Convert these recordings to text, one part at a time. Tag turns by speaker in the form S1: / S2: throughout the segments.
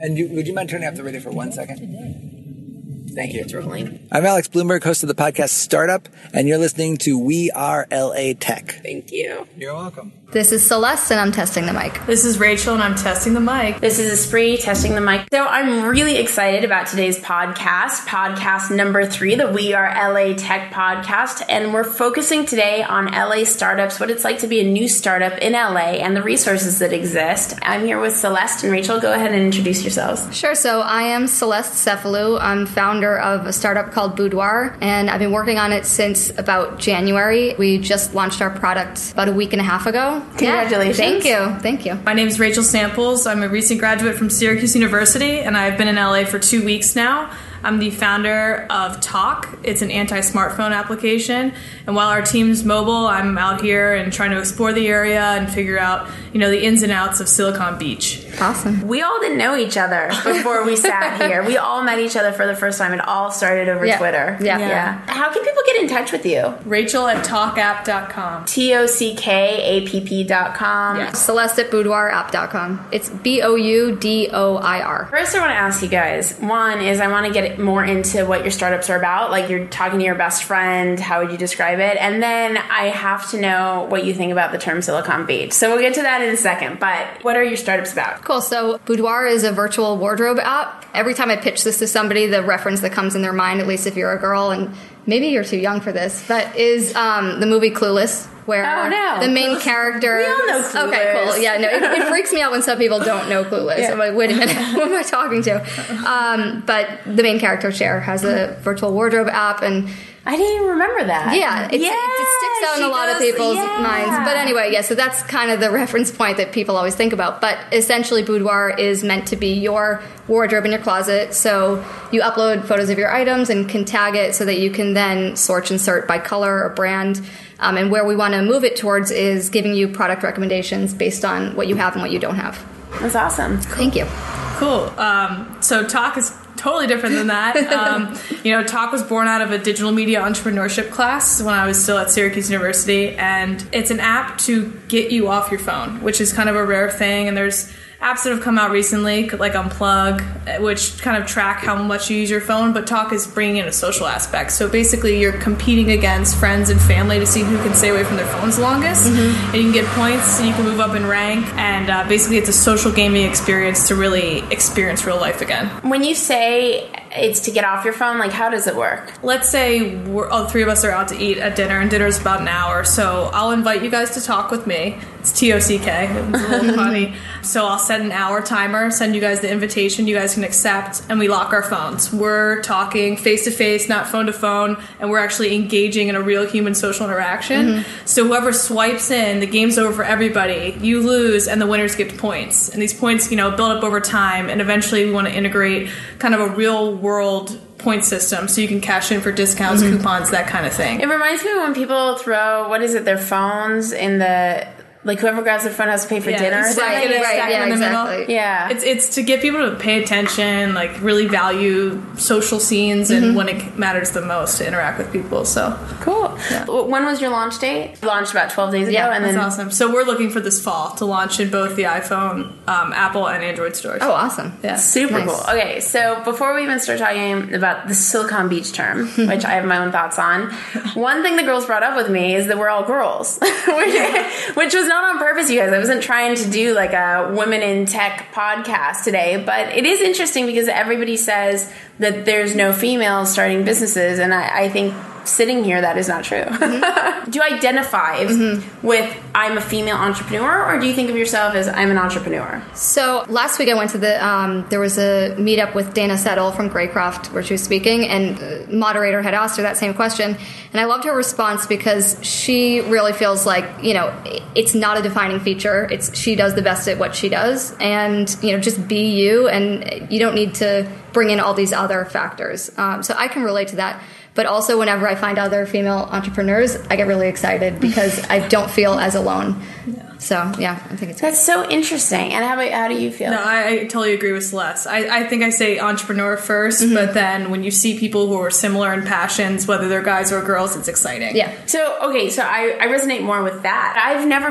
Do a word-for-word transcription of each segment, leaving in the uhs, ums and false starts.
S1: And you, would you mind turning off the radio for one second? Thank you.
S2: It's rolling.
S1: I'm Alex Bloomberg, host of the podcast Startup, and you're listening to We Are L A Tech.
S2: Thank you.
S1: You're welcome.
S3: This is Celeste, and I'm testing the mic.
S4: This is Rachel, and I'm testing the mic.
S2: This is Espree, testing the mic. So I'm really excited about today's podcast, podcast number three, the We Are L A Tech podcast, and we're focusing today on L A startups, what it's like to be a new startup in L A, and the resources that exist. I'm here with Celeste and Rachel. Go ahead and introduce yourselves.
S3: Sure. So I am Celeste Cefalu. I'm founder of a startup called Boudoir, and I've been working on it since about January. We just launched our product about a week and a half ago.
S2: Congratulations.
S3: Yeah, thank you. Thank you.
S4: My name is Rachel Samples. I'm a recent graduate from Syracuse University, and I've been in L A for two weeks now. I'm the founder of Talk. It's an anti-smartphone application. And while our team's mobile, I'm out here and trying to explore the area and figure out, you know, the ins and outs of Silicon Beach.
S3: Awesome.
S2: We all didn't know each other before we sat here. We all met each other for the first time. It all started over
S3: yeah.
S2: Twitter.
S3: Yeah.
S2: yeah.
S3: yeah.
S2: How can people get in touch with you?
S4: Rachel at talk app dot com.
S2: T O C K A P P dot com.
S3: Yeah. Celeste at boudoir app dot com. It's B O U D O I R.
S2: First, I want to ask you guys. One is I want to get more into what your startups are about. Like you're talking to your best friend. How would you describe it? And then I have to know what you think about the term Silicon Beach. So we'll get to that in a second. But what are your startups about?
S3: Cool. So Boudoir is a virtual wardrobe app. Every time I pitch this to somebody, the reference that comes in their mind, at least if you're a girl, and maybe you're too young for this, but is um, the movie Clueless, where
S2: oh, no.
S3: the main character...
S2: We all know Clueless.
S3: Okay, cool. Yeah, no, it, it freaks me out when some people don't know Clueless. Yeah. I'm like, wait a minute, who am I talking to? Um, but the main character, Cher, has a virtual wardrobe app, and...
S2: I didn't even remember that.
S3: Yeah, it's,
S2: yeah,
S3: it sticks out in a lot
S2: does,
S3: of people's
S2: yeah.
S3: minds. But anyway, yeah, so that's kind of the reference point that people always think about. But essentially, Boudoir is meant to be your wardrobe in your closet. So you upload photos of your items and can tag it so that you can then sort and sort by color or brand. Um, and where we want to move it towards is giving you product recommendations based on what you have and what you don't have.
S2: That's awesome.
S3: Thank you.
S4: Cool. Um, so Talk is totally different than that. Um, you know, Talk was born out of a digital media entrepreneurship class when I was still at Syracuse University, and it's an app to get you off your phone, which is kind of a rare thing. And there's apps that have come out recently, like Unplug, which kind of track how much you use your phone, but Talk is bringing in a social aspect. So basically, you're competing against friends and family to see who can stay away from their phones longest, mm-hmm. and you can get points, and you can move up in rank, and uh, basically, it's a social gaming experience to really experience real life again.
S2: When you say it's to get off your phone, like, how does it work?
S4: Let's say we're, all three of us are out to eat at dinner, and dinner's about an hour, so I'll invite you guys to talk with me. It's T O C K. It's a little funny. So I'll set an hour timer, send you guys the invitation, you guys can accept, and we lock our phones. We're talking face-to-face, not phone-to-phone, and we're actually engaging in a real human social interaction. Mm-hmm. So whoever swipes in, the game's over for everybody. You lose, and the winners get points. And these points, you know, build up over time, and eventually we want to integrate kind of a real-world point system so you can cash in for discounts, mm-hmm. coupons, that kind of thing.
S2: It reminds me when people throw, what is it, their phones in the... Like, whoever grabs their phone has to pay for
S4: yeah,
S2: dinner or something?
S3: Right,
S2: yeah,
S3: right, yeah,
S4: in the
S3: exactly.
S4: middle.
S2: Yeah.
S4: It's it's to get people to pay attention, like, really value social scenes and mm-hmm. when it matters the most to interact with people, so.
S2: Cool. Yeah. When was your launch date? You launched about twelve days ago.
S4: Yeah,
S2: and
S4: that's
S2: then
S4: awesome. So we're looking for this fall to launch in both the iPhone, um, Apple, and Android stores.
S3: Oh, awesome.
S4: Yeah.
S2: Super
S3: nice.
S2: cool. Okay, so before we even start talking about the Silicon Beach term, which I have my own thoughts on, one thing the girls brought up with me is that we're all girls, which, which was not on purpose, you guys. I wasn't trying to do like a women in tech podcast today, but it is interesting because everybody says that there's no females starting businesses, and I, I think sitting here, that is not true. Mm-hmm. Do you identify mm-hmm. with I'm a female entrepreneur, or do you think of yourself as I'm an entrepreneur?
S3: So last week I went to the, um, there was a meetup with Dana Settle from Greycroft where she was speaking, and the moderator had asked her that same question. And I loved her response because she really feels like, you know, it's not a defining feature. It's she does the best at what she does, and, you know, just be you, and you don't need to bring in all these other factors. Um, so I can relate to that. But also, whenever I find other female entrepreneurs, I get really excited because I don't feel as alone. Yeah. So, yeah, I think it's
S2: That's
S3: great.
S2: so interesting. And how about, how do you feel?
S4: No, I, I totally agree with Celeste. I, I think I say entrepreneur first, mm-hmm. but then when you see people who are similar in passions, whether they're guys or girls, it's exciting.
S3: Yeah.
S2: So, okay, so I, I resonate more with that. I've never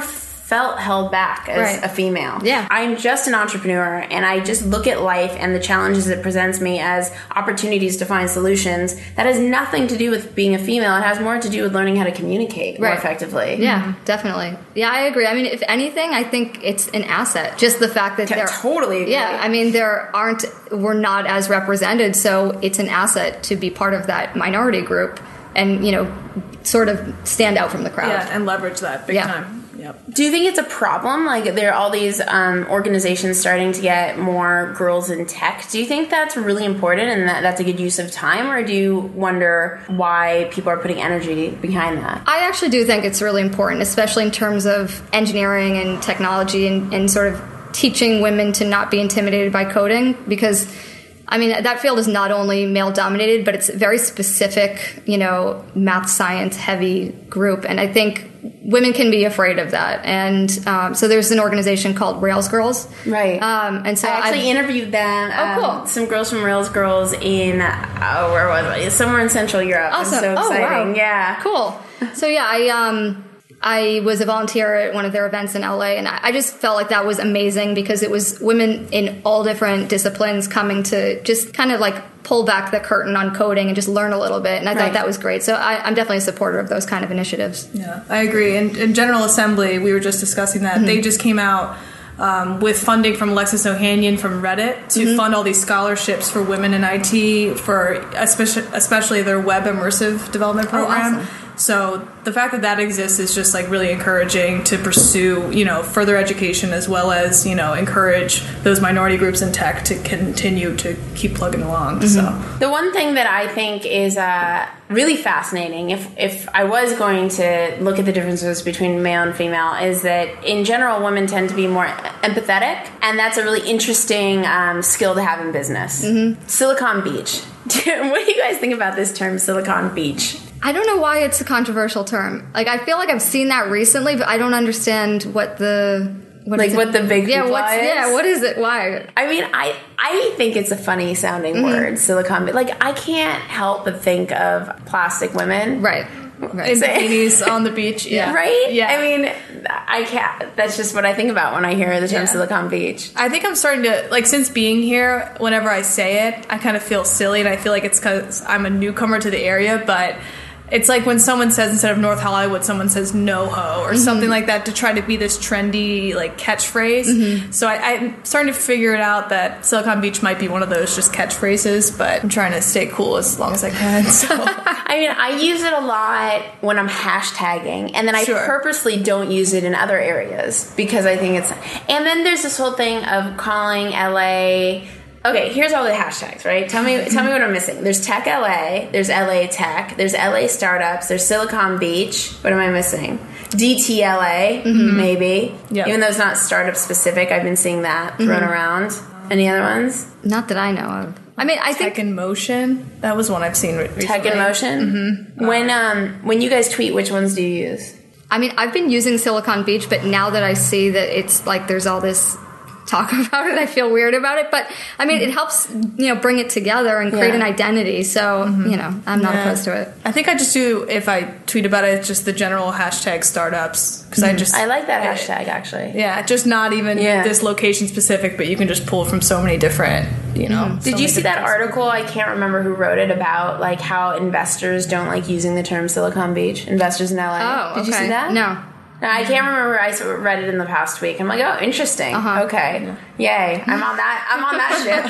S2: felt held back as
S3: Right.
S2: a female.
S3: Yeah.
S2: I'm just an entrepreneur, and I just look at life and the challenges it presents me as opportunities to find solutions. That has nothing to do with being a female. It has more to do with learning how to communicate more
S3: Right.
S2: effectively.
S3: Yeah, definitely. Yeah, I agree. I mean, if anything, I think it's an asset. Just the fact that
S2: I
S3: there
S2: totally agree.
S3: Yeah, I mean, there aren't we're not as represented, so it's an asset to be part of that minority group and, you know, sort of stand out from the crowd.
S4: Yeah, and leverage that big
S3: Yeah.
S4: time. Yep.
S2: Do you think it's a problem? Like, there are all these um, organizations starting to get more girls in tech. Do you think that's really important and that that's a good use of time? Or do you wonder why people are putting energy behind that?
S3: I actually do think it's really important, especially in terms of engineering and technology and, and sort of teaching women to not be intimidated by coding, because I mean, that field is not only male dominated, but it's a very specific, you know, math science heavy group. And I think women can be afraid of that. And um, so there's an organization called Rails Girls.
S2: Right.
S3: Um, and so
S2: I actually
S3: I've-
S2: interviewed them.
S3: Oh, cool.
S2: Um, some girls from Rails Girls in, oh, where was it? Somewhere in Central Europe.
S3: Awesome.
S2: It's so exciting.
S3: Oh, wow.
S2: Yeah.
S3: Cool. So yeah, I um I was a volunteer at one of their events in L A, and I I just felt like that was amazing because it was women in all different disciplines coming to just kind of like pull back the curtain on coding and just learn a little bit. And I
S2: Right.
S3: thought that was great. So I, I'm definitely a supporter of those kind of initiatives.
S4: Yeah, I agree. And in General Assembly, we were just discussing that. They just came out um, with funding from Alexis Ohanian from Reddit to fund all these scholarships for women in I T, for especially, especially their web immersive development program.
S3: awesome.
S4: So the fact that that exists is just like really encouraging to pursue, you know, further education as well as, you know, encourage those minority groups in tech to continue to keep plugging along. So
S2: The one thing that I think is uh, really fascinating, if if I was going to look at the differences between male and female, is that in general, women tend to be more empathetic, and that's a really interesting um, skill to have in business. Silicon Beach. What do you guys think about this term, Silicon Beach?
S3: I don't know why it's a controversial term. Like, I feel like I've seen that recently, but I don't understand what the... What
S2: Like
S3: is it-
S2: what the big
S3: yeah,
S2: hoopla
S3: what's,
S2: is?
S3: yeah, what is it? Why?
S2: I mean, I I think it's a funny sounding word, Silicon Beach. Like, I can't help but think of plastic women.
S3: Right. Right.
S4: in bikinis on the beach, yeah,
S2: Right?
S4: yeah.
S2: I mean, I can't. That's just what I think about when I hear the term
S4: Yeah.
S2: Silicon Beach.
S4: I think I'm starting to, like, since being here, whenever I say it, I kind of feel silly, and I feel like it's because I'm a newcomer to the area, but it's like when someone says, instead of North Hollywood, someone says NoHo or something like that to try to be this trendy, like, catchphrase. So I, I'm starting to figure it out that Silicon Beach might be one of those just catchphrases, but I'm trying to stay cool as long as I can, so...
S2: I mean, I use it a lot when I'm hashtagging, and then I
S4: Sure.
S2: purposely don't use it in other areas because I think it's. And then there's this whole thing of calling L A. Okay, here's all the hashtags, right? Tell me, tell me what I'm missing. There's Tech L A. There's L A Tech. There's L A Startups. There's Silicon Beach. What am I missing? D T L A, maybe.
S4: Yep.
S2: Even though it's not startup specific, I've been seeing that thrown around. Any other ones?
S3: Not that I know of. I mean, I think
S4: Tech in Motion, that was one I've seen re- recently.
S2: Tech in Motion. Mm-hmm. When um when you guys tweet, which ones do you use?
S3: I mean, I've been using Silicon Beach, but now that I see that it's like there's all this talk about it, I feel weird about it. But I mean, it helps, you know, bring it together and create
S2: Yeah.
S3: an identity. So, you know, I'm not
S4: Yeah.
S3: opposed to it.
S4: I think I just do, if I tweet about it, just the general hashtag startups. Because I just.
S2: I like that hashtag actually.
S4: Yeah, just not even
S2: Yeah.
S4: this location specific, but you can just pull from so many different, you know. so
S2: Did you
S4: many
S2: see that
S4: different-
S2: article? I can't remember who wrote it about like how investors don't like using the term Silicon Beach. Investors in L A.
S3: Oh,
S2: Did you
S3: okay.
S2: see that?
S3: No.
S2: No, I can't remember. I s- read it in the past week. I'm like, oh, interesting.
S3: Uh-huh.
S2: Okay, yay! I'm on that. I'm on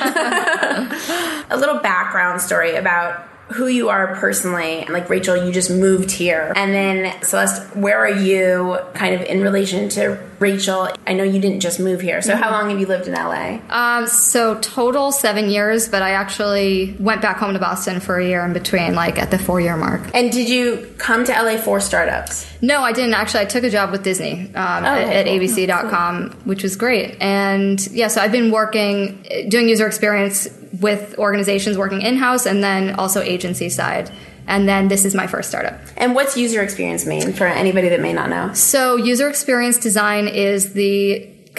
S2: that ship. A little background story about who you are personally. Like Rachel, you just moved here, and then Celeste, where are you kind of in relation to Rachel? I know you didn't just move here. So how long have you lived in L A?
S3: Um, so total seven years, but I actually went back home to Boston for a year in between, like at the four year mark.
S2: And did you come to L A for startups?
S3: No, I didn't actually. I took a job with Disney um, at,
S2: okay,
S3: at
S2: cool.
S3: A B C dot com, which was great. And yeah, so I've been working, doing user experience with organizations working in-house and then also agency side. And then this is my first startup.
S2: And what's user experience mean for anybody that may not know?
S3: So user experience design is the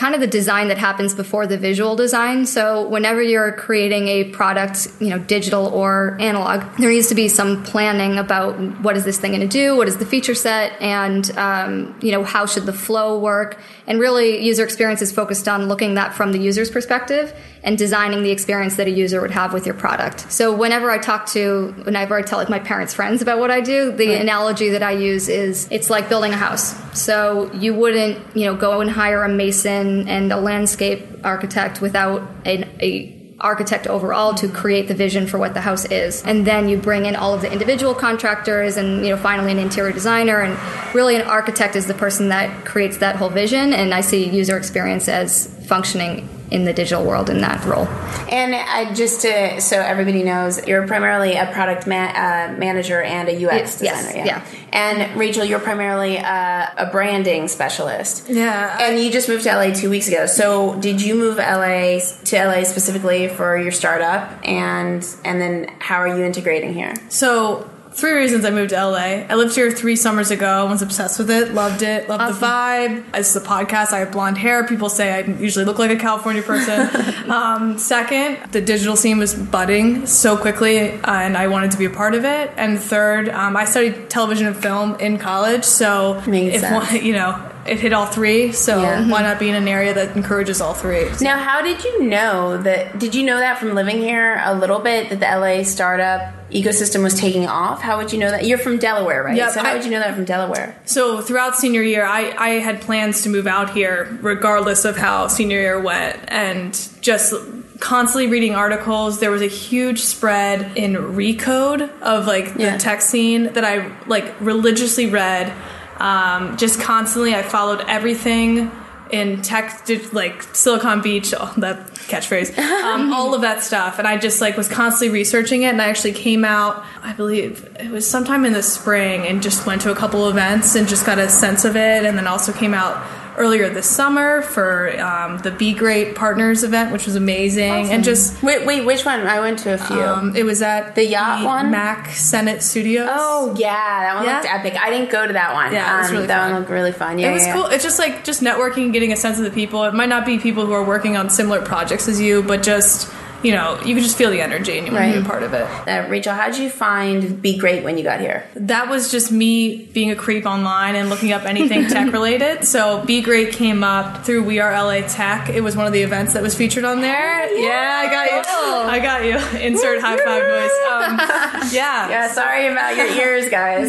S3: kind of the design that happens before the visual design. So whenever you're creating a product, you know, digital or analog, there needs to be some planning about what is this thing going to do, what is the feature set, and um, you know, how should the flow work. And really, user experience is focused on looking at that from the user's perspective and designing the experience that a user would have with your product. So whenever I talk to, whenever I tell like my parents' friends about what I do, the right. analogy that I use is it's like building a house. So you wouldn't, you know, go and hire a mason and a landscape architect without an, a architect overall to create the vision for what the house is. And then you bring in all of the individual contractors and, you know, finally an interior designer. And really an architect is the person that creates that whole vision. And I see user experience as functioning in the digital world in that role.
S2: And I just to, so everybody knows, you're primarily a product ma- uh, manager and a U X
S3: yes,
S2: designer.
S3: Yeah.
S2: yeah. And Rachel, you're primarily a, a branding specialist.
S4: Yeah.
S2: And you just moved to L A two weeks ago. So did you move L A to L A specifically for your startup? And and then how are you integrating here?
S4: So three reasons I moved to L A. I lived here three summers ago. I was obsessed with it. Loved it. Loved awesome. The vibe. This is a podcast. I have blonde hair. People say I usually look like a California person. um, second, the digital scene was budding so quickly, uh, and I wanted to be a part of it. And third, um, I studied television and film in college, so
S2: Makes
S4: if
S2: sense.
S4: one, you know, it hit all three. So
S2: Yeah.
S4: why not be in an area that encourages all three? So.
S2: Now, how did you know that? Did you know that from living here a little bit that the L A startup ecosystem was taking off? How would you know that? You're from Delaware, right?
S4: Yep,
S2: so how
S4: I-
S2: would you know that from Delaware?
S4: So throughout senior year, I, I had plans to move out here regardless of how senior year went, and just constantly reading articles. There was a huge spread in Recode of like the
S2: Yeah.
S4: tech scene that I like religiously read. Um, just constantly, I followed everything in tech, like Silicon Beach, oh, that catchphrase, um, all of that stuff. And I just like was constantly researching it. And I actually came out, I believe it was sometime in the spring, and just went to a couple events and just got a sense of it. And then also came out earlier this summer for um, the Be Great Partners event, which was amazing.
S2: Awesome.
S4: And just
S2: Wait, wait, which one? I went to a few.
S4: um, it was at
S2: The yacht one?
S4: Mac Senate Studios.
S2: Oh yeah, that one
S4: Yeah.
S2: looked epic. I didn't go to that one.
S4: Yeah, it was
S2: um,
S4: really
S2: that
S4: fun.
S2: one looked really fun. Yeah,
S4: It was
S2: yeah.
S4: cool. It's just like just networking, getting a sense of the people. It might not be people who are working on similar projects as you, but just, you know, you can just feel the energy and you want to be
S2: Right.
S4: a part of it.
S2: Uh, Rachel, how did you find Be Great when you got here?
S4: That was just me being a creep online and looking up anything tech related. So Be Great came up through We Are L A Tech. It was one of the events that was featured on there.
S2: Yeah.
S4: Yeah, I got you. I got you. Insert high five noise. Um, yeah.
S2: Yeah, sorry about your ears,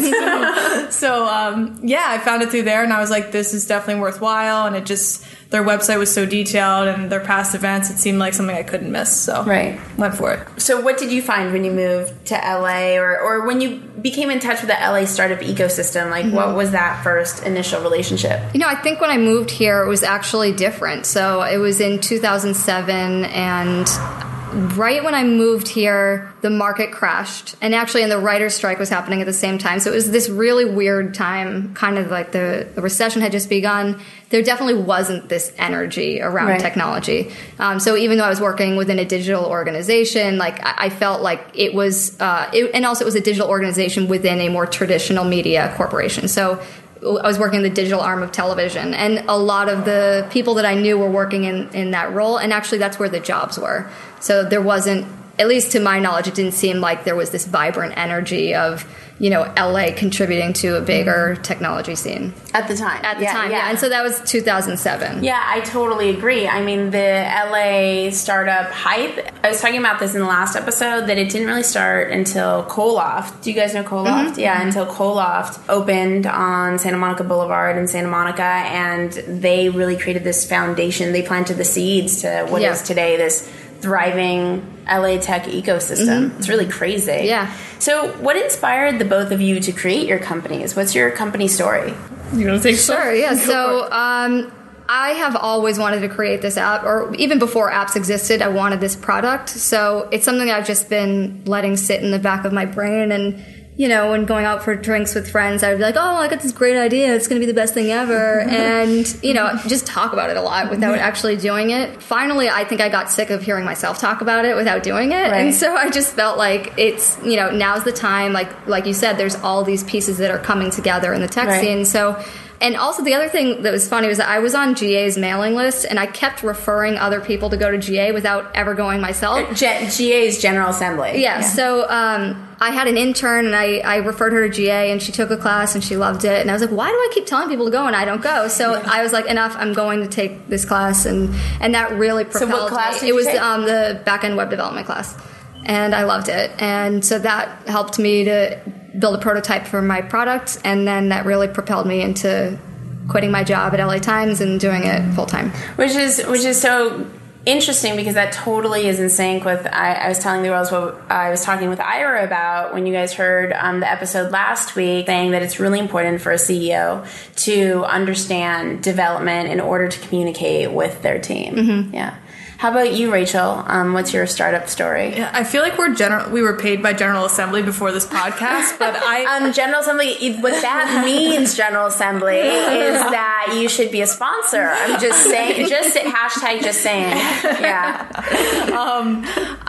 S2: guys.
S4: So, um, yeah, I found it through there, and I was like, this is definitely worthwhile. And it just, their website was so detailed, and their past events, it seemed like something I couldn't miss. So,
S2: Right.
S4: went for it.
S2: So what did you find when you moved to L A, or, or when you became in touch with the L A startup ecosystem? Like,
S3: Mm-hmm.
S2: what was that first initial relationship?
S3: You know, I think when I moved here, it was actually different. So it was in two thousand seven, and right when I moved here, the market crashed. And actually, and the writer's strike was happening at the same time. So it was this really weird time, kind of like the, the recession had just begun. There definitely wasn't this energy around
S2: Right.
S3: technology. Um, so even though I was working within a digital organization, like I, I felt like it was, uh, it, and also it was a digital organization within a more traditional media corporation. So I was working in the digital arm of television, and a lot of the people that I knew were working in, in that role, and actually that's where the jobs were. So there wasn't, at least to my knowledge, it didn't seem like there was this vibrant energy of, you know, L A contributing to a bigger technology scene.
S2: At the time.
S3: At the time, yeah. And so that was two thousand seven.
S2: Yeah, I totally agree. I mean, the L A startup hype, I was talking about this in the last episode, that it didn't really start until Koloft. Do you guys know Koloft?
S3: Mm-hmm.
S2: Yeah, until Koloft opened on Santa Monica Boulevard in Santa Monica, and they really created this foundation. They planted the seeds to what
S3: Yeah.
S2: is today this thriving L A tech ecosystem.
S3: Mm-hmm.
S2: It's really crazy.
S3: Yeah.
S2: So what inspired the both of you to create your companies? What's your company story?
S4: You want to take some?
S3: Sure, yeah.
S4: Go
S3: So
S4: for it.
S3: um, I have always wanted to create this app, or even before apps existed, I wanted this product. So it's something I've just been letting sit in the back of my brain. And, you know, when going out for drinks with friends, I'd be like, oh, I got this great idea. It's going to be the best thing ever. And, you know, just talk about it a lot without actually doing it. Finally, I think I got sick of hearing myself talk about it without doing it.
S2: Right.
S3: And so I just felt like it's, you know, now's the time. Like, like you said, there's all these pieces that are coming together in the tech
S2: Right.
S3: scene. So And also the other thing that was funny was that I was on G A's mailing list, and I kept referring other people to go to G A without ever going myself.
S2: G- GA's General Assembly.
S3: Yeah, yeah. so um, I had an intern, and I, I referred her to G A, and she took a class, and she loved it. And I was like, why do I keep telling people to go, and I don't go? So yeah. I was like, enough, I'm going to take this class, and, and that really propelled
S2: so what class
S3: me.
S2: Did
S3: it
S2: you
S3: was
S2: take?
S3: Um, the back-end web development class, and I loved it. And so that helped me to build a prototype for my product, and then that really propelled me into quitting my job at L A Times and doing it full-time.
S2: Which is, which is so interesting because that totally is in sync with, I, I was telling the girls what I was talking with Ira about when you guys heard um, the episode last week, saying that it's really important for a C E O to understand development in order to communicate with their team. Mm-hmm. Yeah. How about you, Rachel? Um, what's your startup story?
S4: Yeah, I feel like we're general. We were paid by General Assembly before this podcast, but I
S2: um, General Assembly. What that means, General Assembly, is that you should be a sponsor. I'm just saying. Just hashtag. Just saying. Yeah.
S4: Um,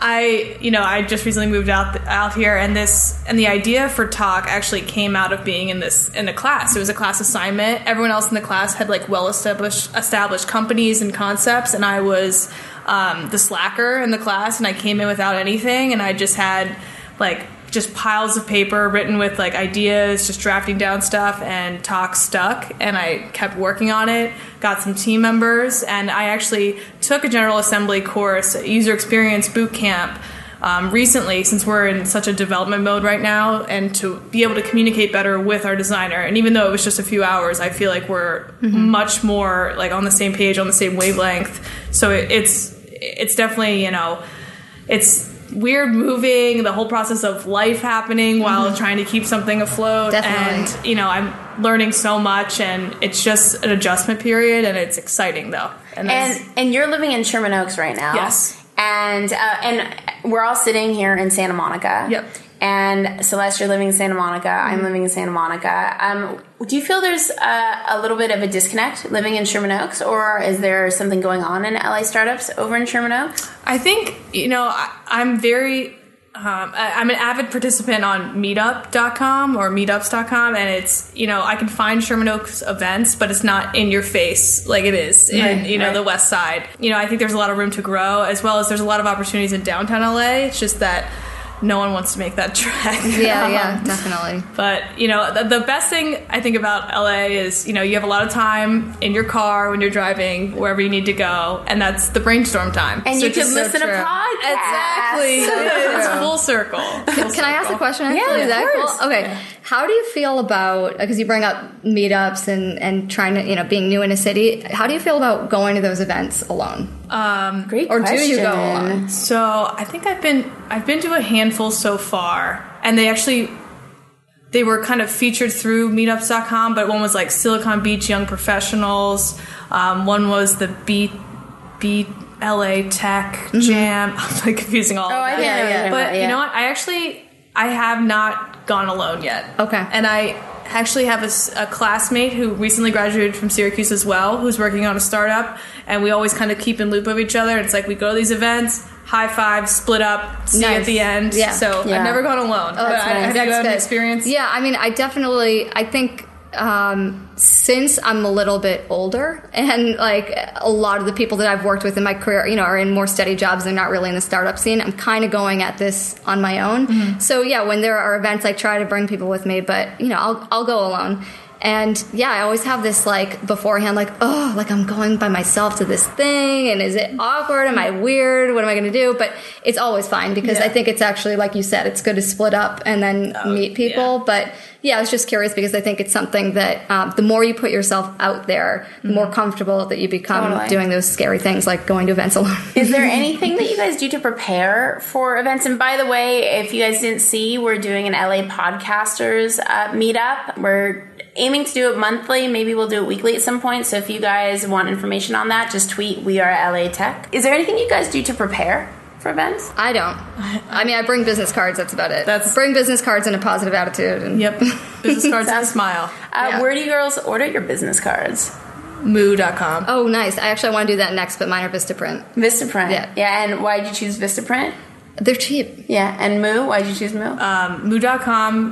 S4: I you know I just recently moved out out here, and this and the idea for Talk actually came out of being in this in a class. It was a class assignment. Everyone else in the class had like well established established companies and concepts, and I was Um, the slacker in the class, and I came in without anything, and I just had like just piles of paper written with like ideas, just drafting down stuff, and Talk stuck, and I kept working on it, got some team members, and I actually took a General Assembly course, a user experience boot camp, um, recently, since we're in such a development mode right now, and to be able to communicate better with our designer. And even though it was just a few hours, I feel like we're mm-hmm. much more like on the same page, on the same wavelength. So it, it's it's definitely, you know, it's weird moving, the whole process of life happening while mm-hmm. trying to keep something afloat.
S3: Definitely.
S4: And, you know, I'm learning so much, and it's just an adjustment period, and it's exciting, though.
S2: And and, and you're living in Sherman Oaks right now.
S4: Yes.
S2: And, uh, and we're all sitting here in Santa Monica.
S4: Yep.
S2: And Celeste, you're living in Santa Monica. Mm-hmm. I'm living in Santa Monica. Um, do you feel there's a, a little bit of a disconnect living in Sherman Oaks, or is there something going on in L A startups over in Sherman Oaks?
S4: I think, you know, I, I'm very, um, I, I'm an avid participant on meetup dot com or meetups dot com, and it's, you know, I can find Sherman Oaks events, but it's not in your face like it is in, right, you know, right. the West Side. You know, I think there's a lot of room to grow, as well as there's a lot of opportunities in downtown L A. It's just that no one wants to make that trek.
S3: Yeah, yeah, definitely.
S4: But, you know, the, the best thing I think about L A is, you know, you have a lot of time in your car when you're driving wherever you need to go, and that's the brainstorm time.
S2: And
S4: so
S2: you can listen
S3: so
S2: to podcasts.
S4: Exactly.
S2: So
S4: it's
S2: true.
S4: full circle. Full
S3: Can
S4: circle.
S3: I ask a question? Actually?
S2: Yeah,
S3: Is that
S2: of course.
S3: cool? Okay.
S4: Yeah.
S3: How do you feel about, because you bring up meetups and, and trying to, you know, being new in a city, how do you feel about going to those events alone?
S4: Um,
S2: Great
S3: or
S2: question.
S3: do you go alone?
S4: So I think I've been I've been to a handful so far, and they actually they were kind of featured through meetups dot com, but one was like Silicon Beach Young Professionals, um, one was the Beat Beat L A Tech mm-hmm. Jam. I'm like confusing all
S2: Oh,
S4: of
S2: I
S4: that.
S2: yeah, yeah, yeah.
S4: But
S2: yeah.
S4: you know what? I actually I have not gone alone yet.
S3: Okay.
S4: And I actually have a, s- a classmate who recently graduated from Syracuse as well, who's working on a startup, and we always kind of keep in loop of each other. It's like we go to these events, high five, split up, see
S3: Nice.
S4: you at the end.
S3: Yeah.
S4: So
S2: Yeah.
S4: I've never gone alone.
S3: Oh, that's
S4: but I,
S3: nice.
S4: have
S3: That's
S4: you had an
S3: good.
S4: experience?
S3: Yeah, I mean, I definitely, I think um, since I'm a little bit older, and like a lot of the people that I've worked with in my career, you know, are in more steady jobs. They're not really in the startup scene. I'm kind of going at this on my own. Mm-hmm. So yeah, when there are events, I try to bring people with me, but you know, I'll I'll go alone. And yeah, I always have this like beforehand, like, oh, like I'm going by myself to this thing, and is it awkward? Am I weird? What am I going to do? But it's always fine because
S4: Yeah.
S3: I think it's actually, like you said, it's good to split up and then
S4: Oh,
S3: meet people.
S4: yeah.
S3: But yeah, I was just curious because I think it's something that um, the more you put yourself out there, the
S4: Mm-hmm.
S3: more comfortable that you become
S2: Totally.
S3: doing those scary things like going to events alone.
S2: Is there anything that you guys do to prepare for events? And by the way, if you guys didn't see, we're doing an L A Podcasters uh, meetup. We're aiming to do it monthly. Maybe we'll do it weekly at some point. So if you guys want information on that, just tweet We Are L A Tech. Is there anything you guys do to prepare for events?
S3: I don't. I mean, I bring business cards. That's about it.
S4: That's-
S3: bring business cards and a positive attitude. And
S4: Yep. Business cards and a smile.
S2: Uh,
S3: Yeah.
S2: Where do you girls order your business cards?
S4: moo dot com.
S3: Oh, nice. I actually want to do that next, but mine are Vistaprint.
S2: Vistaprint.
S3: Yeah.
S2: Yeah. And why did you choose Vistaprint?
S3: They're cheap.
S2: Yeah. And Moo? Why did you choose Moo?
S4: Um, moo dot com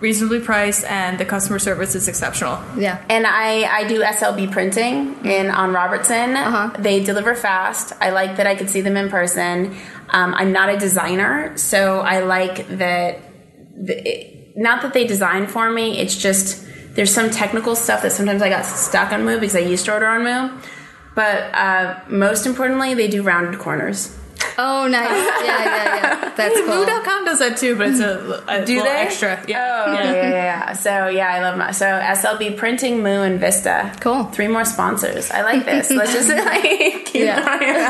S4: reasonably priced, and the customer service is exceptional.
S3: Yeah.
S2: And I, I do S L B printing in on Robertson.
S3: Uh-huh.
S2: They deliver fast. I like that I could see them in person. Um, I'm not a designer, so I like that. The, it, not that they design for me. It's just there's some technical stuff that sometimes I got stuck on Moo because I used to order on Moo. But uh, most importantly, they do rounded corners.
S3: Oh, nice. Yeah, yeah, yeah. That's cool.
S4: Moo dot com does that too, but it's a, a
S2: Do
S4: little
S2: they?
S4: extra. Yeah.
S2: Oh, yeah, yeah, yeah. So, yeah, I love my... So, S L B Printing, Moo, and Vista.
S3: Cool.
S2: Three more sponsors. I like this. Let's just, like, keep
S3: Yeah.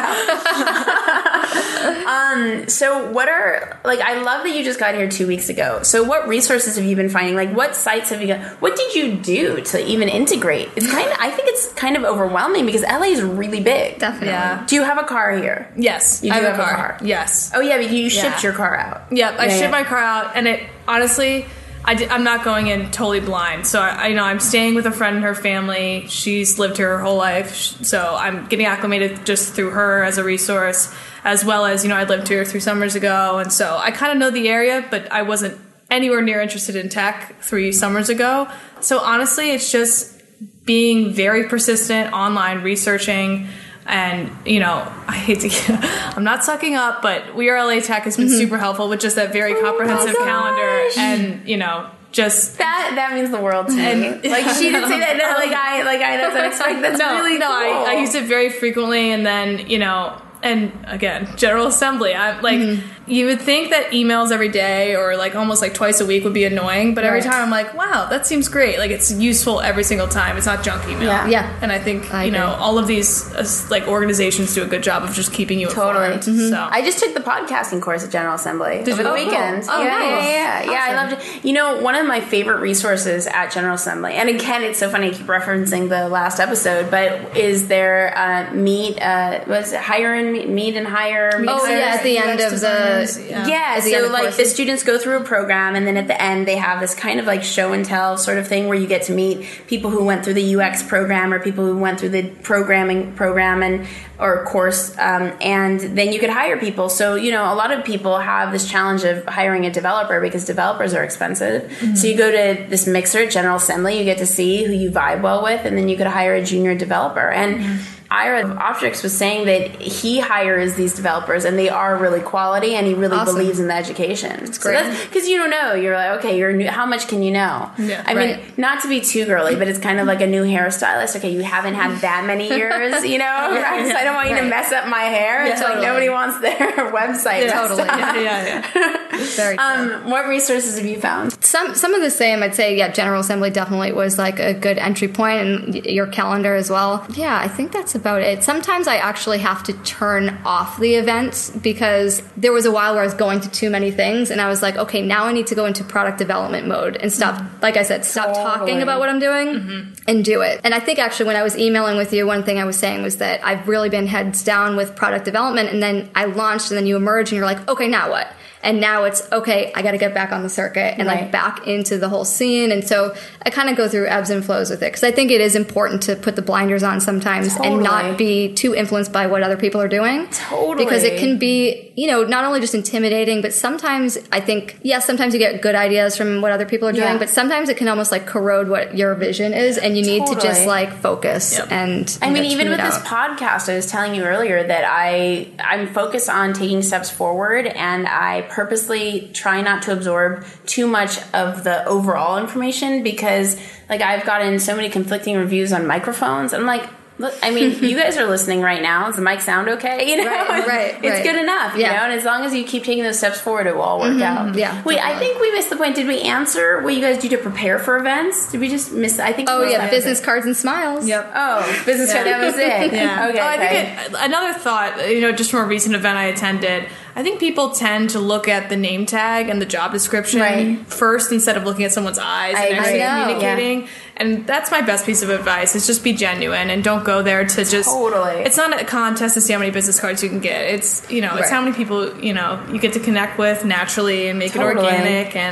S2: it out. um, so, what are... Like, I love that you just got here two weeks ago. So, what resources have you been finding? Like, what sites have you got... What did you do to even integrate? It's kind of... I think it's kind of overwhelming because L A is really big.
S3: Definitely.
S4: Yeah.
S2: Do you have a car here?
S4: Yes.
S2: You do
S4: I have,
S2: have a
S4: a car.
S2: car.
S4: Yes.
S2: Oh, yeah, but you shipped
S4: Yeah.
S2: your car out.
S4: Yep, I
S2: Yeah,
S4: shipped
S2: yeah.
S4: my car out, and it honestly, I am not going in totally blind. So I, I, you know, I'm staying with a friend and her family. She's lived here her whole life, so I'm getting acclimated just through her as a resource, as well as you know, I lived here three summers ago, and so I kind of know the area, but I wasn't anywhere near interested in tech three summers ago. So honestly, it's just being very persistent online, researching. And, you know, I hate to, I'm not sucking up, but We Are L A Tech has been
S3: Mm-hmm.
S4: super helpful with just that very comprehensive
S2: gosh.
S4: calendar and, you know, just.
S2: That that means the world to me.
S4: And-
S2: Like she didn't say that. No, like I like I that's unexpected. That's
S4: no,
S2: really
S4: no,
S2: cool.
S4: I, I use it very frequently, and then, you know, and again, General Assembly. I'm like,
S3: Mm-hmm.
S4: you would think that emails every day or like almost like twice a week would be annoying, but every
S3: Right.
S4: time I'm like, wow, that seems great. Like it's useful every single time. It's not junk email.
S2: Yeah.
S3: Yeah.
S4: And I think,
S3: I
S4: you know,
S3: agree.
S4: all of these uh, like organizations do a good job of just keeping you
S2: Totally.
S4: informed.
S3: Mm-hmm.
S4: So
S2: I just took the podcasting course at General Assembly over
S4: you?
S2: the
S4: Oh,
S2: weekend.
S3: cool. Oh,
S2: yeah,
S3: nice.
S2: yeah, yeah, yeah. I
S3: Awesome.
S2: loved it. You know, one of my favorite resources at General Assembly, and again, it's so funny I keep referencing the last episode, but is their uh, meet, uh, was it hire and meet, meet and hire? Meet
S3: Oh,
S2: and hire?
S3: yeah, at the end
S4: U X
S3: of
S4: designers,
S3: the...
S4: yeah.
S2: Yeah,
S3: At the end
S2: so
S3: of
S2: like
S3: courses.
S2: the students go through a program, and then at the end they have this kind of like show and tell sort of thing where you get to meet people who went through the U X program or people who went through the programming program and or course, um, and then you could hire people. So you know, a lot of people have this challenge of hiring a developer because developers are expensive.
S3: Mm-hmm.
S2: So you go to this mixer at General Assembly, you get to see who you vibe well with, and then you could hire a junior developer. And
S3: Mm-hmm.
S2: Ira of Optrix was saying that he hires these developers and they are really quality, and he really
S3: Awesome.
S2: believes in the education. It's
S3: great.
S2: because you don't know. You're like, okay, you're new. How much can you know?
S4: Yeah,
S2: I mean,
S3: right.
S2: not to be too girly, but it's kind of like a new hairstylist. Okay, you haven't had that many years, you know. Right? So I don't want you to
S3: Right.
S2: mess up my hair.
S3: Yeah,
S2: it's like
S3: totally.
S2: nobody wants their website. messed
S3: Totally.
S2: up.
S4: yeah, yeah, yeah.
S3: Very cool.
S2: Um, what resources have you found?
S3: Some some of the same. I'd say, yeah, General Assembly definitely was like a good entry point, and y- your calendar as well. Yeah, I think that's about it. Sometimes I actually have to turn off the events because there was a while where I was going to too many things, and I was like, okay, now I need to go into product development mode and stop, like I said, stop
S2: Totally.
S3: talking about what I'm doing and do it. And I think actually when I was emailing with you, one thing I was saying was that I've really been heads down with product development, and then I launched, and then you emerge, and you're like, okay, now what? And now it's, okay, I got to get back on the circuit and
S2: Right.
S3: like back into the whole scene. And so I kind of go through ebbs and flows with it because I think it is important to put the blinders on sometimes
S2: Totally.
S3: and not be too influenced by what other people are doing.
S2: Totally.
S3: Because it can be, you know, not only just intimidating, but sometimes I think, yes, sometimes you get good ideas from what other people are doing,
S2: Yeah.
S3: but sometimes it can almost like corrode what your vision is, and you need to
S2: Totally.
S3: just like focus
S4: Yep.
S3: and.
S2: I
S3: you
S2: mean,
S3: know,
S2: even
S3: tune
S2: with
S3: it
S2: this
S3: out.
S2: podcast, I was telling you earlier that I I'm focused on taking steps forward, and I purposely try not to absorb too much of the overall information because, like, I've gotten so many conflicting reviews on microphones. I'm like, look, I mean, you guys are listening right now. Does the mic sound okay? You know,
S3: Right, right,
S2: it's
S3: right.
S2: good enough. You
S3: Yeah.
S2: know, and as long as you keep taking those steps forward, it will all work out.
S3: Yeah,
S2: Wait, I
S3: definitely.
S2: think we missed the point. Did we answer what you guys do to prepare for events? Did we just miss? I think. we
S3: Oh,
S2: missed
S3: yeah,
S2: that.
S3: business cards and smiles.
S4: Yep.
S2: Oh, business card. That was it.
S4: Yeah.
S2: Okay.
S4: Oh, I
S2: okay.
S4: think it, another thought, you know, just from a recent event I attended, I think people tend to look at the name tag and the job description
S2: Right.
S4: first instead of looking at someone's eyes
S2: I
S4: and actually
S2: agree.
S4: communicating. And that's my best piece of advice: is just be genuine and don't go there to just.
S2: Totally.
S4: It's not a contest to see how many business cards you can get. It's you know, it's
S3: Right.
S4: how many people you know you get to connect with naturally and make
S2: Totally.
S4: it organic and.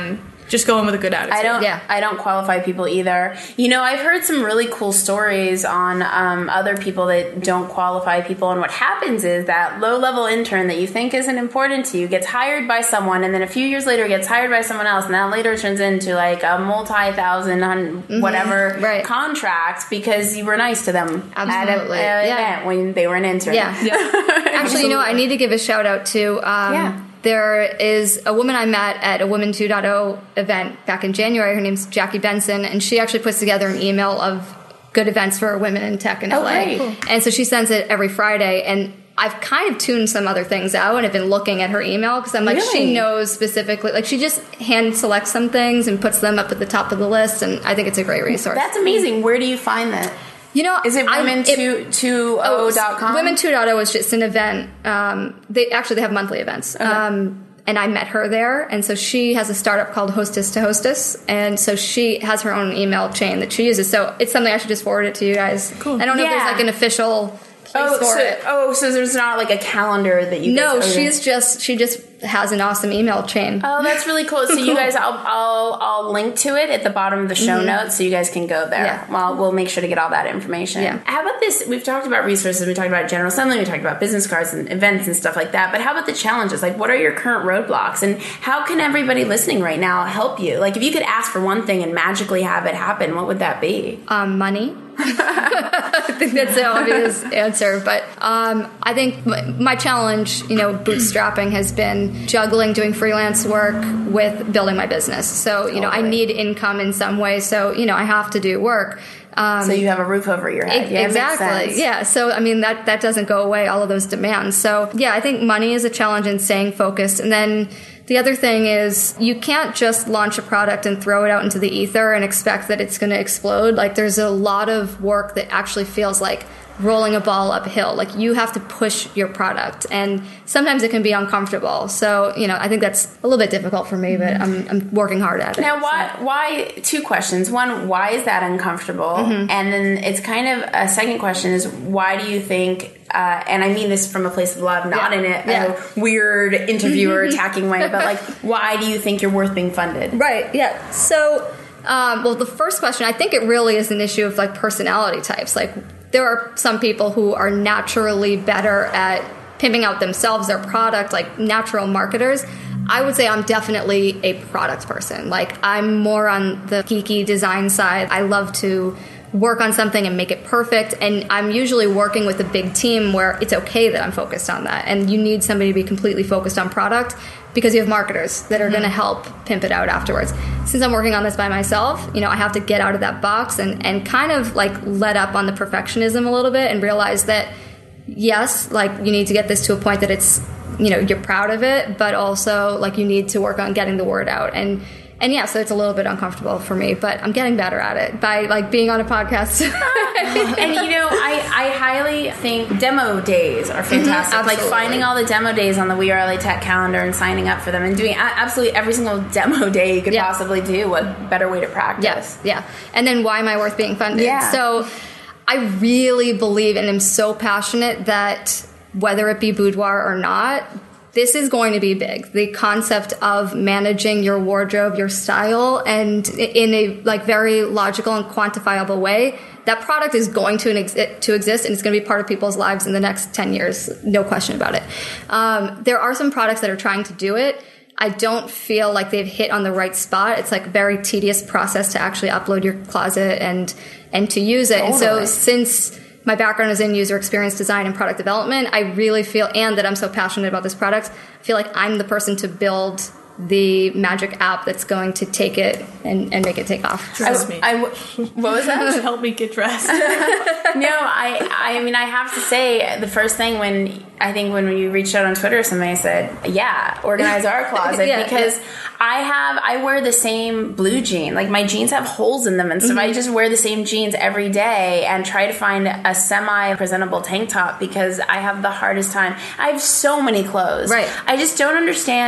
S4: just go in with a good attitude.
S2: I don't.
S3: Yeah.
S2: I don't qualify people either. You know, I've heard some really cool stories on um, other people that don't qualify people, and what happens is that low-level intern that you think isn't important to you gets hired by someone, and then a few years later gets hired by someone else, and that later turns into like a multi-thousand mm-hmm. whatever
S3: right.
S2: contract because you were nice to them
S3: Absolutely.
S2: at an
S3: Yeah.
S2: event when they were an intern.
S3: Yeah.
S4: Yeah.
S3: Actually, you know, I need to give a shout out to. Um,
S2: Yeah.
S3: There is a woman I met at a Women two point oh event back in January. Her name's Jackie Benson, and she actually puts together an email of good events for women in tech in
S2: Oh,
S3: L A.
S2: great. Cool.
S3: And so she sends it every Friday, and I've kind of tuned some other things out and have been looking at her email because I'm like,
S2: Really?
S3: she knows specifically. Like, she just hand selects some things and puts them up at the top of the list, and I think it's a great resource.
S2: That's amazing. Where do you find that?
S3: You know,
S2: Is it
S3: I'm-
S2: women two oh dot com?
S3: Women two point oh is just an event. Um, they actually they have monthly events.
S2: Okay.
S3: Um, and I met her there, and so she has a startup called Hostess to Hostess, and so she has her own email chain that she uses. So it's something I should just forward it to you guys.
S4: Cool.
S3: I don't know if
S2: Yeah.
S3: there's like an official place
S2: Oh,
S3: for
S2: so,
S3: it.
S2: oh, so there's not like a calendar that you
S3: No,
S2: guys... okay.
S3: she's just she just has an awesome email chain.
S2: Oh, that's really cool. So you guys, I'll, I'll I'll link to it at the bottom of the show notes, so you guys can go there.
S3: Yeah.
S2: Well, we'll make sure to get all that information.
S3: Yeah.
S2: How about this? We've talked about resources. We talked about General Assembly. We talked about business cards and events and stuff like that. But how about the challenges? Like, what are your current roadblocks, and how can everybody listening right now help you? Like, if you could ask for one thing and magically have it happen, what would that be?
S3: Um, money. I think that's the obvious answer. But um, I think my, my challenge, you know, bootstrapping has been juggling doing freelance work with building my business. So, you know, I
S2: Totally.
S3: need income in some way. So, you know, I have to do work. Um,
S2: So you have a roof over your head. Yeah, it makes
S3: exactly.
S2: sense.
S3: Yeah. So, I mean, that, that doesn't go away, all of those demands. So, yeah, I think money is a challenge in staying focused. And then the other thing is you can't just launch a product and throw it out into the ether and expect that it's going to explode. Like, there's a lot of work that actually feels like rolling a ball uphill. Like, you have to push your product, and sometimes it can be uncomfortable. So, you know, I think that's a little bit difficult for me, but I'm, I'm working hard at it.
S2: Now, why? Why? Two questions. One, why is that uncomfortable?
S3: Mm-hmm.
S2: And then it's kind of a second question is why do you think? Uh, and I mean this from a place of love, not
S3: Yeah.
S2: in a,
S3: Yeah.
S2: a weird interviewer attacking way, but like, why do you think you're worth being funded?
S3: Right, yeah. So, um, well, the first question, I think it really is an issue of like personality types. Like, there are some people who are naturally better at pimping out themselves, their product, like natural marketers. I would say I'm definitely a product person. Like, I'm more on the geeky design side. I love to work on something and make it perfect, and I'm usually working with a big team where it's okay that I'm focused on that, and you need somebody to be completely focused on product because you have marketers that are mm-hmm. going to help pimp it out afterwards. Since I'm working on this by myself, you know, I have to get out of that box and, and kind of like let up on the perfectionism a little bit and realize that yes, like, you need to get this to a point that it's, you know, you're proud of it, but also like you need to work on getting the word out. And And yeah, so it's a little bit uncomfortable for me, but I'm getting better at it by like being on a podcast.
S2: And you know, I, I highly think demo days are fantastic.
S3: Mm-hmm,
S2: like
S3: absolutely.
S2: finding all the demo days on the We Are L A Tech calendar and signing up for them and doing a- absolutely every single demo day you could
S3: Yeah.
S2: possibly do. What better way to practice?
S3: Yes, yeah. And then why am I worth being funded?
S2: Yeah.
S3: So I really believe and am so passionate that whether it be boudoir or not, this is going to be big. The concept of managing your wardrobe, your style, and in a like very logical and quantifiable way, that product is going to ex- to exist, and it's going to be part of people's lives in the next ten years. No question about it. Um, there are some products that are trying to do it. I don't feel like they've hit on the right spot. It's like a very tedious process to actually upload your closet and and to use it. And so
S2: Totally.
S3: since my background is in user experience design and product development, I really feel, and that I'm so passionate about this product, I feel like I'm the person to build the magic app that's going to take it and, and make it take off.
S4: Trust me.
S2: I, what was that?
S4: Help me get dressed.
S2: No, I I mean, I have to say, the first thing when, I think when you reached out on Twitter, somebody said, yeah, organize our closet,
S3: Yeah,
S2: because
S3: yeah.
S2: I have, I wear the same blue jean. Like, my jeans have holes in them and stuff.
S3: Mm-hmm.
S2: I just wear the same jeans every day and try to find a semi-presentable tank top because I have the hardest time. I have so many clothes.
S3: Right.
S2: I just don't understand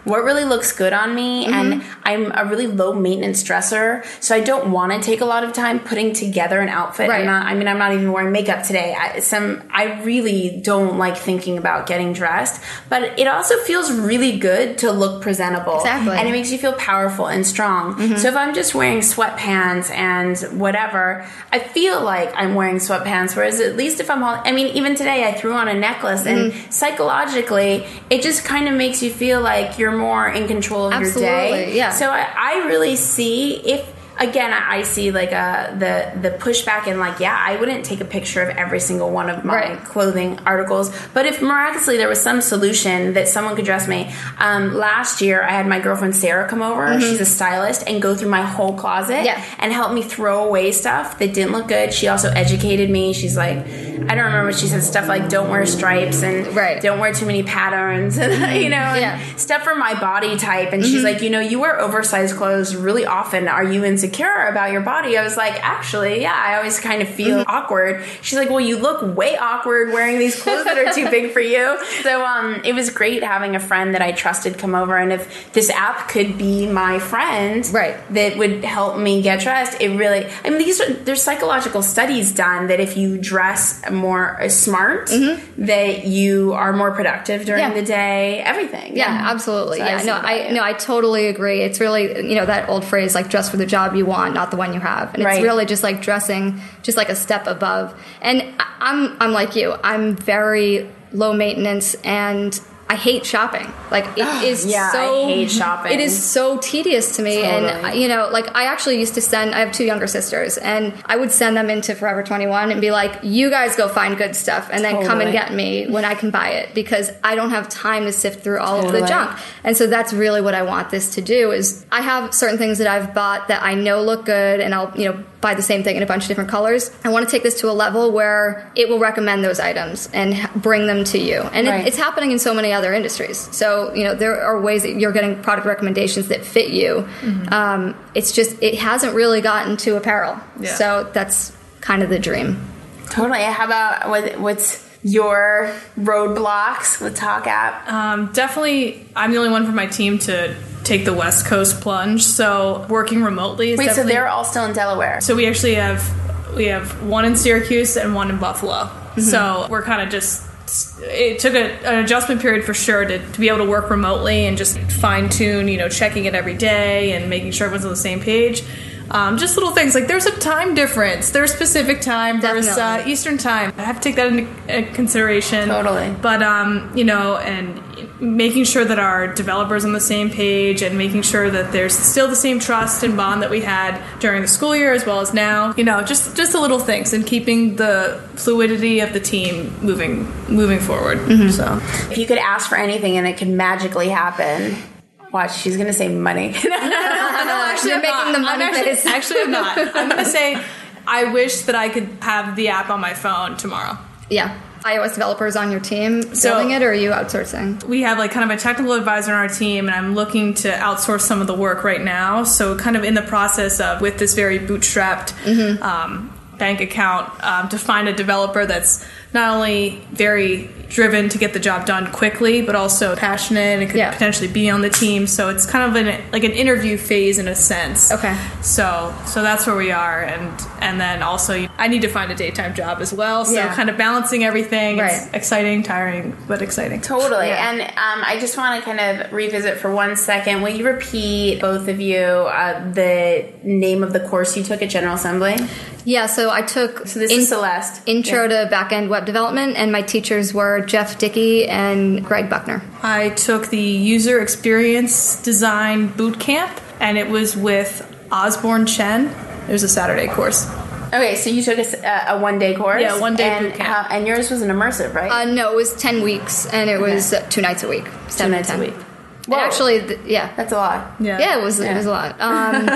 S2: what really looks good on me. Mm-hmm. And I'm a really low maintenance dresser, so I don't want to take a lot of time putting together an outfit.
S3: Right.
S2: I'm not, I mean, I'm not even wearing makeup today. I, some, I really don't like thinking about getting dressed, but it also feels really good to look presentable.
S3: Exactly.
S2: And it makes you feel powerful and strong. Mm-hmm. So if I'm just wearing sweatpants and whatever, I feel like I'm wearing sweatpants, whereas at least if I'm, I mean, even today I threw on a necklace, and mm-hmm. psychologically, it just kind of makes you feel like you're more in control of
S3: Absolutely,
S2: your day.
S3: Yeah.
S2: So I, I really see if, again, I see like a, the the pushback and like, yeah, I wouldn't take a picture of every single one of my
S3: right.
S2: clothing articles. But if miraculously there was some solution that someone could dress me, um, last year I had my girlfriend Sarah come over. Mm-hmm. She's a stylist, and go through my whole closet
S3: yeah.
S2: and help me throw away stuff that didn't look good. She also educated me. She's like, I don't remember what she said, stuff like don't wear stripes and
S3: right.
S2: don't wear too many patterns, and you know, and
S3: yeah.
S2: stuff for my body type. And mm-hmm. she's like, you know, you wear oversized clothes really often. Are you insecure about your body? I was like, actually, yeah, I always kind of feel mm-hmm. awkward. She's like, well, you look way awkward wearing these clothes that are too big for you. So um, it was great having a friend that I trusted come over, and if this app could be my friend
S3: right.
S2: that would help me get dressed, it really, I mean, these are, there's psychological studies done that if you dress more smart, mm-hmm. that you are more productive during
S3: yeah.
S2: the day, everything.
S3: Yeah, yeah. absolutely.
S2: So
S3: yeah,
S2: I
S3: no, I no, I totally agree. It's really, you know, that old phrase, like, dress for the job you want, not the one you have. And
S2: right.
S3: it's really just like dressing just like a step above. And I'm I'm like you. I'm very low maintenance, and I hate shopping. Like, it is
S2: yeah,
S3: so...
S2: I hate shopping.
S3: It is so tedious to me.
S2: Totally.
S3: And, you know, like, I actually used to send... I have two younger sisters, and I would send them into Forever twenty-one and be like, you guys go find good stuff, and then
S2: totally.
S3: come and get me when I can buy it, because I don't have time to sift through all
S2: totally.
S3: of the junk. And so that's really what I want this to do, is I have certain things that I've bought that I know look good, and I'll, you know, buy the same thing in a bunch of different colors. I want to take this to a level where it will recommend those items and bring them to you. And
S2: right.
S3: it, it's happening in so many other industries. So, you know, there are ways that you're getting product recommendations that fit you. Mm-hmm. Um, it's just, it hasn't really gotten to apparel. Yeah. So that's kind of the dream.
S2: Totally. How about what, what's your roadblocks with Talk App?
S4: Um, definitely, I'm the only one from my team to take the West Coast plunge. So working remotely is
S2: Wait, so
S4: definitely...
S2: they're all still in Delaware?
S4: So we actually have we have one in Syracuse and one in Buffalo. Mm-hmm. So we're kind of just... It took a, an adjustment period for sure to, to be able to work remotely and just fine tune, you know, checking it every day and making sure everyone's on the same page. Um, just little things like there's a time difference. There's Pacific time versus uh, Eastern time. I have to take that into uh, consideration.
S2: Totally.
S4: But, um, you know, and making sure that our developers are on the same page and making sure that there's still the same trust and bond that we had during the school year as well as now. You know, just just the little things and keeping the fluidity of the team moving moving forward. Mm-hmm. So,
S2: if you could ask for anything and it could magically happen... Watch, she's going to say money.
S4: no, no, no, actually,
S3: You're
S4: I'm
S3: making
S4: not.
S3: the money
S4: I'm actually,
S3: face.
S4: actually, I'm not. I'm going to say I wish that I could have the app on my phone tomorrow.
S3: Yeah. iOS developers on your team
S4: so,
S3: building it, or are you outsourcing?
S4: We have like kind of a technical advisor on our team, and I'm looking to outsource some of the work right now. So kind of in the process of, with this very bootstrapped mm-hmm. um, bank account, um, to find a developer that's not only very driven to get the job done quickly, but also passionate and could yeah. potentially be on the team. So it's kind of an, like an interview phase in a sense.
S3: Okay.
S4: So so that's where we are, and and then also I need to find a daytime job as well. So
S3: yeah.
S4: kind of balancing everything.
S3: Right.
S4: It's exciting, tiring, but exciting.
S2: Totally.
S3: Yeah.
S2: And um, I just want to kind of revisit for one second. Will you repeat, both of you, uh, the name of the course you took at General Assembly?
S3: Yeah, so I took
S2: so this in- is Celeste.
S3: Intro
S2: yeah.
S3: to Back-End Web Development, and my teachers were Jeff Dickey and Greg Buckner.
S4: I took the User Experience Design Boot Camp, and it was with Osborne Chen. It was a Saturday course.
S2: Okay, so you took a, a one-day course?
S4: Yeah, one-day
S2: and
S4: boot camp.
S2: How, and yours was an immersive, right?
S3: Uh, no, it was ten weeks, and it
S2: okay.
S3: was uh, two nights a week.
S2: Two nights a week.
S3: Well, actually, th- yeah.
S2: That's a lot.
S3: Yeah, yeah it was,
S2: yeah.
S3: it was a lot. Um,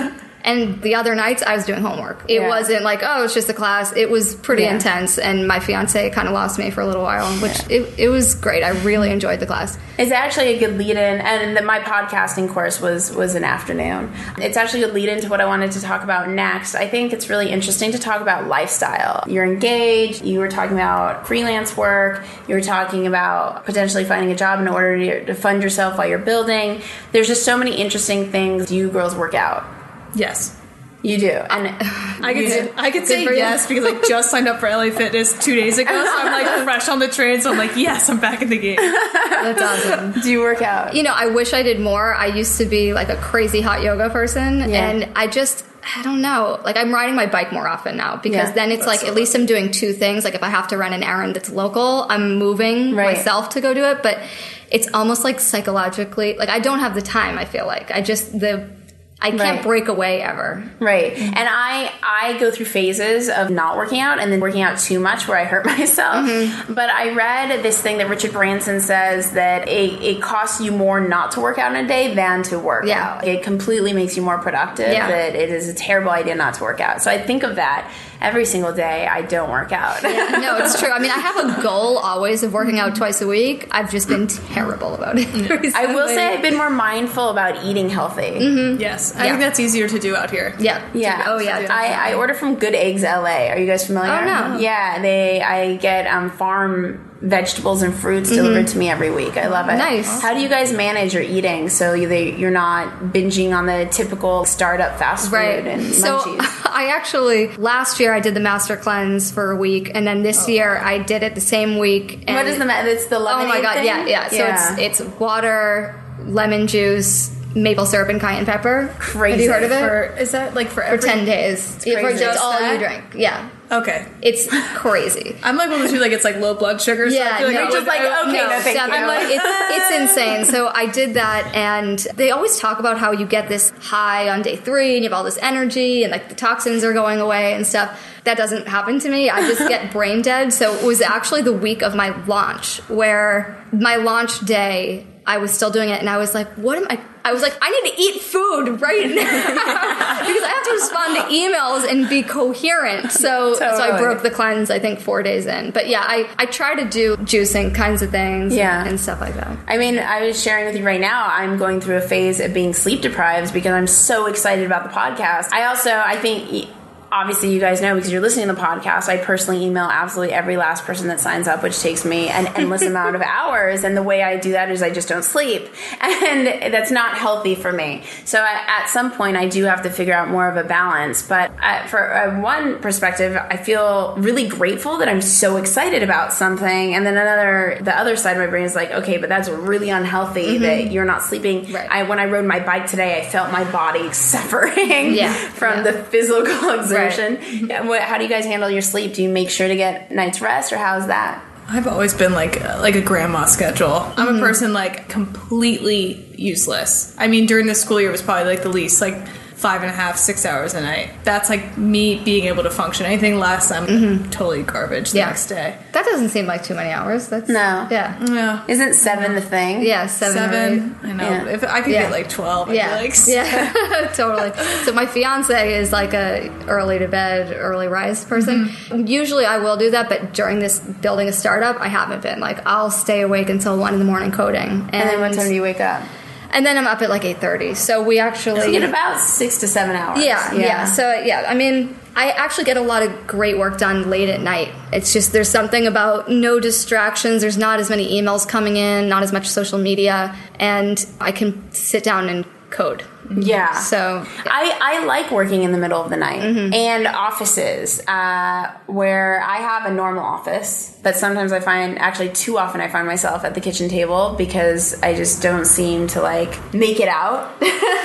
S3: And the other nights, I was doing homework. It
S2: Yeah.
S3: wasn't like, oh, it's just a class. It was pretty
S2: Yeah.
S3: intense, and my fiance kind of lost me for a little while, which it, it was great. I really enjoyed the class.
S2: It's actually a good lead-in, and the, my podcasting course was was an afternoon. It's actually a good lead-in to what I wanted to talk about next. I think it's really interesting to talk about lifestyle. You're engaged. You were talking about freelance work. You were talking about potentially finding a job in order to, to fund yourself while you're building. There's just so many interesting things. Do you girls work out?
S4: Yes.
S2: You do. And
S4: I could
S2: you
S4: say,
S2: do?
S4: I could
S3: Good
S4: say
S3: for you.
S4: yes because I just signed up for L A Fitness two days ago, so I'm like fresh on the train. So I'm like, yes, I'm back in the game.
S3: That's awesome.
S2: Do you work out?
S3: You know, I wish I did more. I used to be like a crazy hot yoga person,
S2: Yeah.
S3: and I just, I don't know. Like, I'm riding my bike more often now because
S2: Yeah.
S3: then it's like, at least I'm doing two things. Like, if I have to run an errand that's local, I'm moving
S2: Right.
S3: myself to go do it, but it's almost like psychologically, like, I don't have the time, I feel like. I just, the, I can't
S2: Right.
S3: break away ever.
S2: Right. And I I go through phases of not working out and then working out too much where I hurt myself.
S3: Mm-hmm.
S2: But I read this thing that Richard Branson says that it, it costs you more not to work out in a day than to work
S3: Yeah.
S2: out. It completely makes you more productive.
S3: Yeah.
S2: That it is a terrible idea not to work out. So I think of that every single day. I don't work out.
S3: No, it's true. I mean, I have a goal always of working out twice a week. I've just been terrible about it.
S2: I will say I've been more mindful about eating healthy.
S4: Yes, I
S3: Yeah.
S4: think that's easier to do out here.
S3: Yeah.
S2: Yeah.
S3: Oh, yeah.
S2: I, I order from Good Eggs L A. Are you guys familiar?
S3: Oh, no.
S2: Yeah, they. I get um, farm vegetables and fruits delivered to me every week. I love it.
S3: Nice.
S2: How do you guys manage your eating so you, they, you're not binging on the typical startup fast food
S3: Right.
S2: and
S3: So
S2: munchies?
S3: I actually last year I did the master cleanse for a week, and then this year I did it the same week. And
S2: What is the? ma- It's the
S3: Oh
S2: lemonade
S3: my god!
S2: thing?
S3: Yeah, yeah. So it's it's water, lemon juice, maple syrup, and cayenne pepper.
S2: Crazy.
S3: Have you heard of it?
S4: For, is that like for
S3: For
S4: every?
S3: ten days. Yeah, for
S2: crazy.
S3: just
S4: Just
S3: all
S4: that?
S3: you drink. Yeah.
S4: Okay,
S3: It's crazy.
S4: I'm like one of those who like it's like low blood sugar. So I
S3: Yeah,
S4: feel like
S3: no.
S4: I
S3: Just
S4: would-
S2: like,
S4: I-
S2: okay,
S3: no,
S2: no, thank
S3: stop
S2: you.
S3: it.
S2: I'm like-
S3: it's, it's insane. So I did that, and they always talk about how you get this high on day three, and you have all this energy, and like the toxins are going away and stuff. That doesn't happen to me. I just get brain dead. So it was actually the week of my launch, where my launch day, I was still doing it, and I was like, what am I? I was like, I need to eat food right now because I have to respond to emails and be coherent. So, so I
S2: Totally.
S3: broke the cleanse, I think, four days in. But yeah, I, I try to do juicing kinds of things
S2: Yeah.
S3: and, and stuff like that.
S2: I mean, I was sharing with you right now, I'm going through a phase of being sleep deprived because I'm so excited about the podcast. I also, I think, obviously you guys know because you're listening to the podcast, I personally email absolutely every last person that signs up, which takes me an endless amount of hours. And the way I do that is I just don't sleep. And that's not healthy for me. So I, at some point, I do have to figure out more of a balance. But I, for uh, one perspective, I feel really grateful that I'm so excited about something. And then another, the other side of my brain is like, okay, but that's really unhealthy that you're not sleeping.
S3: Right.
S2: I, when I rode my bike today, I felt my body suffering
S3: Yeah.
S2: from
S3: Yeah.
S2: the physical exertion.
S3: Right.
S2: Yeah, what, how do you guys handle your sleep? Do you make sure to get night's rest, or how's that?
S4: I've always been like uh, like a grandma schedule. I'm
S3: Mm-hmm.
S4: a person like completely useless. I mean, during the school year was probably like the least, like five and a half, six hours a night. That's like me being able to function. Anything less, I'm totally garbage the
S3: Yeah.
S4: next day.
S3: That doesn't seem like too many hours. That's
S2: No.
S3: Yeah.
S4: Yeah,
S2: Isn't seven the thing?
S3: Yeah, seven. or
S4: seven.
S3: eight.
S4: I know.
S2: Yeah.
S4: If I could
S3: Yeah.
S4: get like twelve, I'd
S3: Yeah,
S4: be like,
S3: yeah, totally. So my fiance is like a early to bed, early rise person.
S2: Mm-hmm.
S3: Usually I will do that, but during this building a startup, I haven't been. Like I'll stay awake until one in the morning coding, and,
S2: And then what time do you wake up?
S3: and then I'm up at like eight thirty. So we actually
S2: So you get about six to seven hours.
S3: Yeah, yeah, So yeah, I mean, I actually get a lot of great work done late at night. It's just there's something about no distractions. There's not as many emails coming in, not as much social media, and I can sit down and code.
S2: Yeah.
S3: So
S2: I, I like working in the middle of the night and offices uh, where I have a normal office, but sometimes I find, actually too often I find myself at the kitchen table because I just don't seem to like make it out.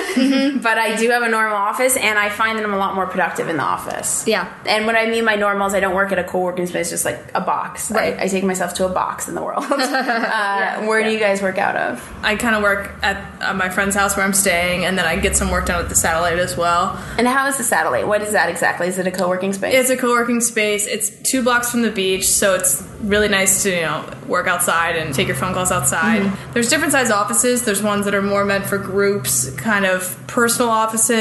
S2: But I do have a normal office and I find that I'm a lot more productive in the office.
S3: Yeah.
S2: And what I mean by normal is I don't work at a co-working space, just like a box.
S3: Right.
S2: I, I take myself to a box in the world. uh, where do you guys work out of?
S4: I kind of work at uh, my friend's house where I'm staying, and then I get some work done at the Satellite as well.
S2: And how is the Satellite? What is that exactly? Is it a co-working space?
S4: It's a co-working space. It's two blocks from the beach, so it's really nice to, you know, work outside and take your phone calls outside.
S3: Mm-hmm.
S4: There's different size offices. There's ones that are more meant for groups, kind of personal offices.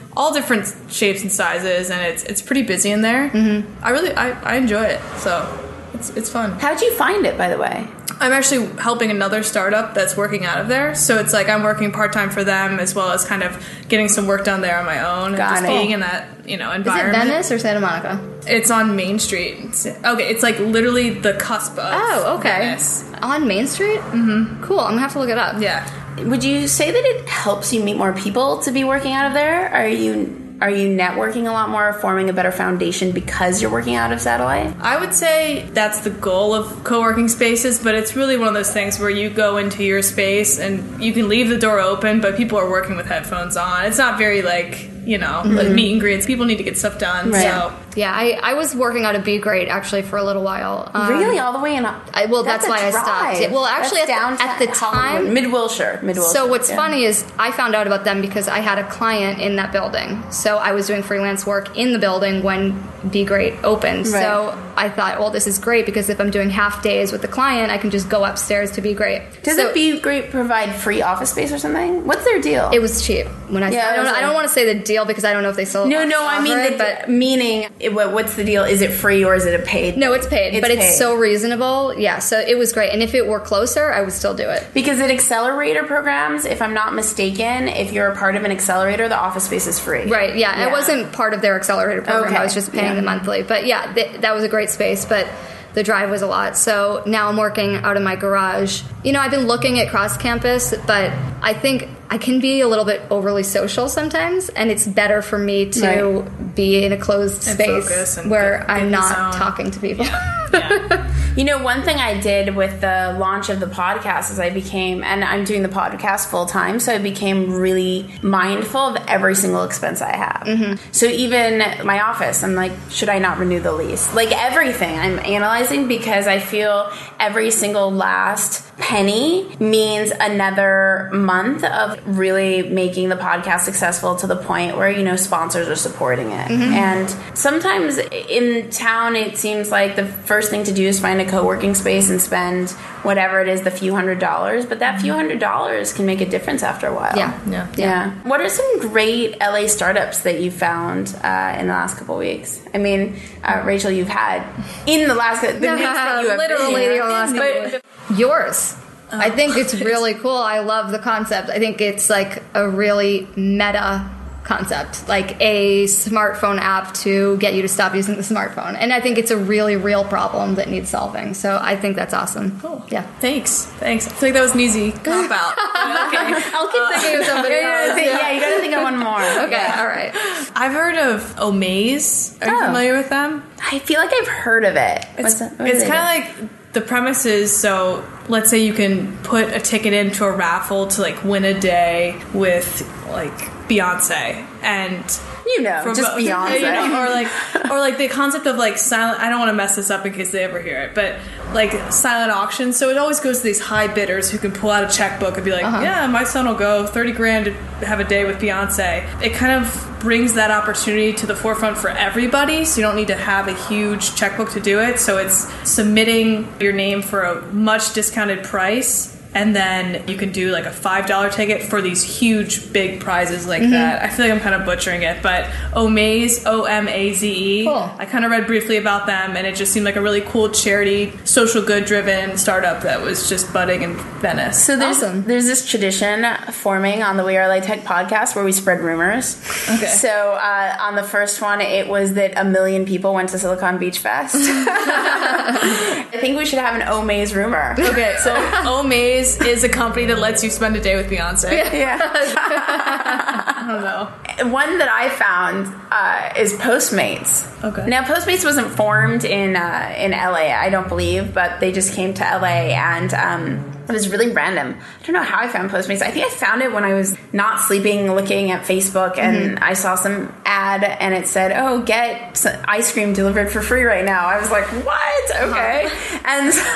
S4: all different shapes and sizes, and it's it's pretty busy in there. Mm-hmm. I really I, I enjoy it, so it's it's fun.
S2: How'd you find it, by the way?
S4: I'm actually helping another startup that's working out of there, so it's like I'm working part time for them as well as kind of getting some work done there on my own.
S2: Got
S4: and just
S2: it.
S4: being in that, you know, environment.
S3: Is it Venice or Santa Monica?
S4: It's on Main Street. It's, okay, it's like literally the cusp of
S3: Oh, okay.
S4: Venice.
S3: On Main Street? Mm-hmm. Cool. I'm gonna have to look it up.
S4: Yeah.
S2: Would you say that it helps you meet more people to be working out of there? Are you are you networking a lot more, forming a better foundation because you're working out of Satellite?
S4: I would say that's the goal of co-working spaces, but it's really one of those things where you go into your space and you can leave the door open, but people are working with headphones on. It's not very like, you know, mm-hmm. like meet and greets. People need to get stuff done.
S2: Right.
S4: So
S3: Yeah, I, I was working out of Be Great actually for a little while. Um,
S2: Really, all the way in?
S3: I, well, that's,
S2: a
S3: why I
S2: drive.
S3: stopped. Yeah, well, actually,
S2: That's
S3: at the, at the
S2: downtown
S3: time,
S2: Hollywood. Mid Wilshire, Mid Wilshire.
S3: So what's
S2: yeah.
S3: funny is I found out about them because I had a client in that building. So I was doing freelance work in the building when Be Great opened.
S2: Right.
S3: So I thought, well, this is great because if I'm doing half days with the client, I can just go upstairs to Be Great.
S2: Does
S3: so
S2: it Be Great provide free office space or something? What's their deal?
S3: It was cheap when I.
S2: Yeah,
S3: I
S2: it
S3: don't.
S2: was
S3: I don't
S2: like-
S3: want to say the deal because I don't know if they still.
S2: no, no. I mean,
S3: offer
S2: the,
S3: it, but
S2: meaning, it, what- what's the deal? Is it free or is it a paid?
S3: no, it's paid,
S2: It's
S3: but it's
S2: paid.
S3: so reasonable. Yeah, so it was great. And if it were closer, I would still do it.
S2: Because in accelerator programs, if I'm not mistaken, if you're a part of an accelerator, the office space is free.
S3: Right, yeah. I wasn't part of their accelerator program.
S2: Okay,
S3: I was just paying
S2: yeah.
S3: the monthly. But yeah, th- that was a great space, but the drive was a lot. So now I'm working out of my garage. You know, I've been looking at cross campus, but I think I can be a little bit overly social sometimes, and it's better for me to
S2: Right.
S3: be in a closed
S4: And
S3: space
S4: focus and
S3: where
S4: get- get
S3: I'm
S4: in the
S3: not
S4: zone.
S3: talking to people.
S4: yeah.
S2: You know, one thing I did with the launch of the podcast is I became, and I'm doing the podcast full time, so I became really mindful of every single expense I have.
S3: Mm-hmm.
S2: So even my office, I'm like, should I not renew the lease? Like everything I'm analyzing because I feel every single last penny means another month of really making the podcast successful to the point where, you know, sponsors are supporting it.
S3: Mm-hmm.
S2: And sometimes in town, it seems like the first thing to do is find a co-working space and spend whatever it is, the few hundred dollars. But that few hundred dollars can make a difference after a while.
S3: Yeah.
S4: Yeah.
S2: Yeah. What are some great L A startups that you found uh, in the last couple of weeks? I mean, uh, Rachel, you've had in the last the weeks that you have
S3: Literally
S2: been here.
S3: the last couple
S2: But-
S3: of weeks. Yours. I think it's really cool. I love the concept. I think it's like a really meta concept, like a smartphone app to get you to stop using the smartphone. And I think it's a really real problem that needs solving. So I think that's awesome.
S4: Cool.
S3: Yeah.
S4: Thanks. Thanks. I feel like that was an easy cop out. okay.
S3: I'll keep thinking of somebody
S2: yeah,
S3: else.
S2: yeah, yeah, you got to think of one more.
S3: Okay, all right.
S4: I've heard of Omaze. Are you
S2: Oh.
S4: familiar with them?
S2: I feel like I've heard of it.
S4: It's,
S2: What's that? What do
S4: it's
S2: they
S4: kind
S2: do?
S4: of like the premise is, so let's say you can put a ticket into a raffle to like win a day with like Beyonce and
S2: You know,
S4: from
S2: just
S4: both-
S2: Beyonce.
S4: you know, or like or like the concept of like silent. I don't want to mess this up in case they ever hear it, but like silent auction. So it always goes to these high bidders who can pull out a checkbook and be like,
S3: Uh-huh.
S4: "Yeah, my son will go thirty grand to have a day with Beyonce." It kind of brings that opportunity to the forefront for everybody. So you don't need to have a huge checkbook to do it. So it's submitting your name for a much discounted price. And then you can do like a five dollar ticket for these huge, big prizes like
S3: Mm-hmm.
S4: that. I feel like I'm kind of butchering it, but Omaze, O M A Z E.
S3: Cool.
S4: I kind of read briefly about them, and it just seemed like a really cool charity, social good driven startup that was just budding in Venice.
S2: So there's
S3: Awesome.
S2: there's this tradition forming on the We Are L A Tech podcast where we spread rumors.
S4: Okay.
S2: So uh, on the first one, it was that a million people went to Silicon Beach Fest. I think we should have an Omaze rumor.
S4: Okay, so Omaze is a company that lets you spend a day with Beyonce.
S2: Yeah.
S4: I don't know.
S2: One that I found uh, is Postmates.
S4: Okay.
S2: Now, Postmates wasn't formed in uh, in L A, I don't believe, but they just came to L A, and um, it was really random. I don't know how I found Postmates. I think I found it when I was not sleeping, looking at Facebook, and I saw some ad and it said, oh, get some ice cream delivered for free right now. I was like, what? Okay. Uh-huh. And so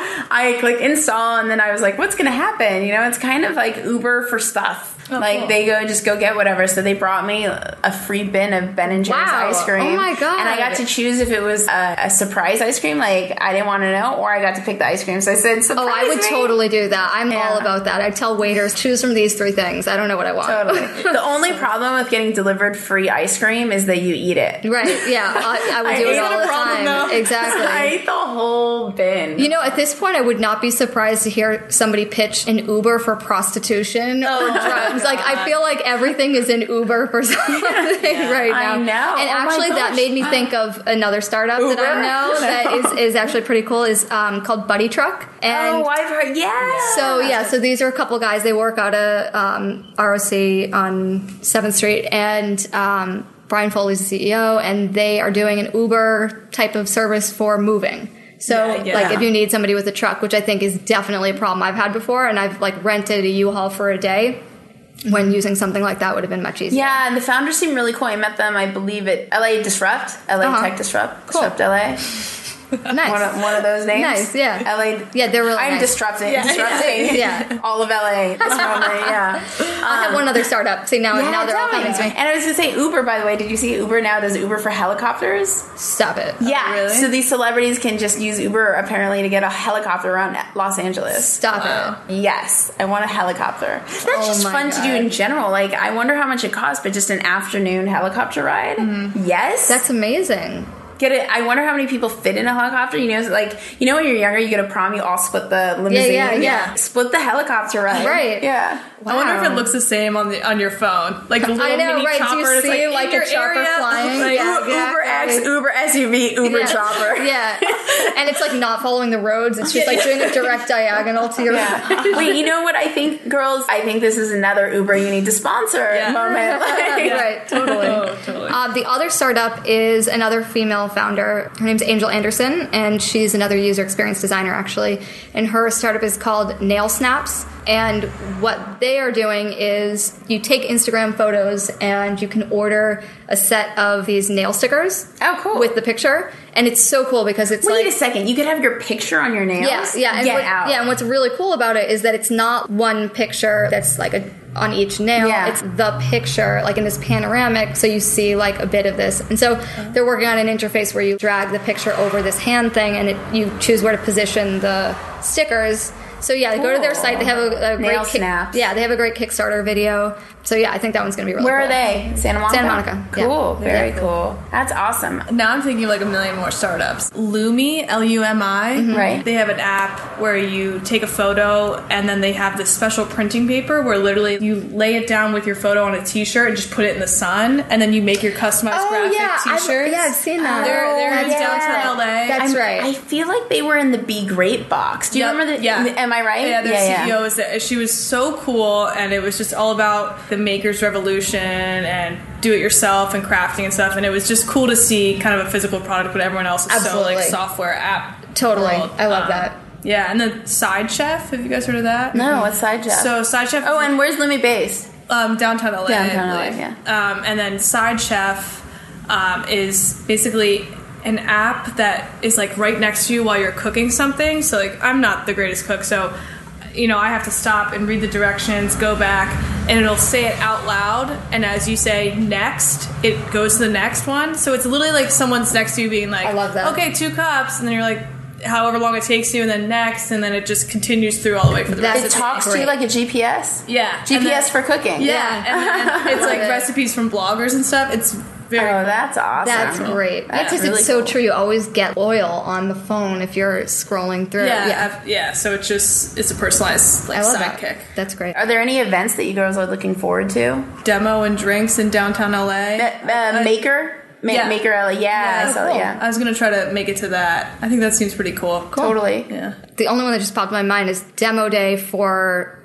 S2: I clicked install, and then I was like, what's going to happen? You know, it's kind of like Uber for stuff. Oh, like cool. They go, just go get whatever. So they brought me a free bin of Ben and Jerry's
S3: wow.
S2: ice cream.
S3: Oh my God.
S2: And I got to choose if it was a, a surprise ice cream, like I didn't want to know, or I got to pick the ice cream. So I said, surprise
S3: Oh, I would
S2: me.
S3: totally do that. I'm
S2: Yeah.
S3: all about that. I'd tell waiters, choose from these three things. I don't know what I want.
S2: Totally. The only problem with getting delivered free ice cream is that you eat it.
S3: Right, yeah. I, I would
S2: I
S3: do it
S2: ate
S3: all
S2: a
S3: the
S2: problem,
S3: time.
S2: though.
S3: Exactly.
S2: I ate the whole bin.
S3: You know, at this point, I would not be surprised to hear somebody pitch an Uber for prostitution or drugs. Like, I feel like everything is an Uber for something yeah, right now.
S2: I know.
S3: And
S2: oh
S3: actually, that made me think of another startup
S2: Uber?
S3: that I know that is, is actually pretty cool. Is um, called Buddy Truck. And
S2: oh, I've heard. Yeah.
S3: So yeah, so these are a couple guys. They work out of um, R O C on seventh Street, and um, Brian Foley's the C E O, and they are doing an Uber type of service for moving. So,
S4: Yeah, yeah.
S3: like, if you need somebody with a truck, which I think is definitely a problem I've had before, and I've, like, rented a U-Haul for a day, when using something like that would have been much easier.
S2: Yeah, and the founders seem really cool. I met them, I believe, at L A Disrupt, L A
S3: Uh-huh.
S2: Tech Disrupt,
S3: Cool.
S2: Disrupt L A.
S3: Nice.
S2: One of, one of those names.
S3: Nice, yeah.
S2: L A.
S3: Yeah, they're really
S2: I'm
S3: nice.
S2: disrupting.
S4: Yeah.
S2: Disrupting.
S3: Yeah.
S2: All of L A. This moment, yeah.
S3: I have one other startup. See, now,
S2: Yeah,
S3: now they're all
S2: tell me.
S3: coming to me.
S2: And I was going to say Uber, by the way. Did you see Uber now does Uber for helicopters?
S3: Stop it.
S2: Yeah.
S4: really?
S2: So these celebrities can just use Uber apparently to get a helicopter around Los Angeles.
S3: Stop it.
S2: Yes, I want a helicopter. That's
S3: Oh
S2: just
S3: my
S2: fun to do
S3: God.
S2: in general. Like, I wonder how much it costs, but just an afternoon helicopter ride? Mm-hmm. Yes.
S3: That's amazing.
S2: Get it. I wonder how many people fit in a helicopter. You know, like, you know, when you're younger, you go to prom, you all split the limousine.
S3: yeah, yeah.
S2: Split the helicopter ride.
S3: Right.
S2: Yeah.
S4: I wonder if it looks the same on the on your phone, like the little
S3: I know,
S4: mini
S3: right?
S4: chopper.
S3: Do you
S4: it's
S3: see
S4: like,
S3: like,
S4: in
S3: a
S4: your
S3: chopper
S4: area.
S3: flying?
S4: Like,
S3: Yeah,
S2: U- Uber
S3: exactly.
S2: X, Uber S U V, Uber
S3: Yeah.
S2: chopper.
S3: Yeah. And it's like not following the roads. It's just like doing a direct diagonal to your
S2: Yeah. Wait, you know what I think, girls? I think this is another Uber you need to sponsor
S4: Yeah.
S2: moment. Like,
S3: Right, totally.
S4: Oh, totally.
S3: Uh, the other startup is another female founder. Her name's Angel Anderson, and she's another user experience designer, actually. And her startup is called Nail Snaps. And what they are doing is you take Instagram photos and you can order a set of these nail stickers.
S2: Oh, cool.
S3: With the picture. And it's so cool because it's
S2: Wait
S3: like...
S2: a second. You could have your picture on your nails?
S3: Yeah, yeah. And
S2: Get
S3: what,
S2: out.
S3: Yeah, and what's really cool about it is that it's not one picture that's like a on each nail.
S2: Yeah.
S3: It's the picture, like in this panoramic, so you see like a bit of this. And so they're working on an interface where you drag the picture over this hand thing, and it, you choose where to position the stickers. So yeah, go to their site. They have a, a
S2: Nail
S3: great kick-
S2: snaps.
S3: yeah, they have a great Kickstarter video. So yeah, I think that one's going to be really
S2: Where
S3: cool.
S2: are they? Santa Monica?
S3: Santa Monica, yeah.
S2: Cool. Very
S3: Yeah.
S2: cool. That's awesome.
S4: Now I'm thinking of like a million more startups. Lumi, L U M I.
S2: Right.
S4: They have an app where you take a photo and then they have this special printing paper where literally you lay it down with your photo on a t-shirt and just put it in the sun, and then you make your customized
S3: Oh
S4: graphic
S3: yeah, I've,
S4: t-shirts.
S3: yeah, I've seen that.
S4: They're, they're in
S2: yeah.
S4: downtown L A.
S3: That's
S2: I'm-
S3: right.
S2: I feel like they were in the Be Great box. Do you
S4: Yep,
S2: remember the?
S4: yeah.
S2: Am I right?
S4: Yeah, their
S2: yeah,
S4: C E O is there. She was so cool, and it was just all about the maker's revolution and do it yourself and crafting and stuff. And it was just cool to see kind of a physical product, but everyone else is
S3: Absolutely.
S4: so like software app.
S3: Totally.
S4: world.
S3: I love
S4: Um,
S3: that.
S4: Yeah, and then Side Chef. Have you guys heard of that?
S2: No, what's Side Chef?
S4: So Side Chef.
S2: oh, and where's Lumi based?
S4: um, downtown L A.
S2: Downtown
S4: I
S2: L A,
S4: believe.
S2: yeah.
S4: Um, and then Side Chef um, is basically an app that is like right next to you while you're cooking something. So like I'm not the greatest cook, so you know I have to stop and read the directions, go back, and it'll say it out loud. And as you say next, it goes to the next one. So it's literally like someone's next to you being like,
S3: I love that.
S4: okay, two cups, and then you're like, however long it takes you, and then next, and then it just continues through all the way for the
S3: That's
S4: rest
S2: It
S4: of the
S2: talks to you
S3: great.
S2: like a G P S.
S4: Yeah.
S2: G P S
S4: And then-
S2: for cooking.
S4: Yeah, and then it's like
S3: it.
S4: recipes from bloggers and stuff. It's very
S2: Oh,
S4: cool.
S2: that's awesome.
S3: That's great.
S2: That's
S3: Because
S2: really
S3: it's so
S2: cool.
S3: true. You always get oil on the phone if you're scrolling through.
S4: yeah,
S3: yeah.
S4: I've- yeah. So it's just it's a personalized like
S3: I love that.
S4: sidekick.
S3: That's great.
S2: Are there any events that you girls are looking forward to?
S4: Demo and drinks in downtown L A.
S2: Uh, uh, Maker? Ma-
S4: Yeah.
S2: Maker L A. Yeah, I saw,
S3: cool.
S2: yeah.
S4: I was gonna try to make it to that. I think that seems pretty cool.
S2: Totally.
S4: Yeah.
S3: The only one that just popped in my mind is demo day for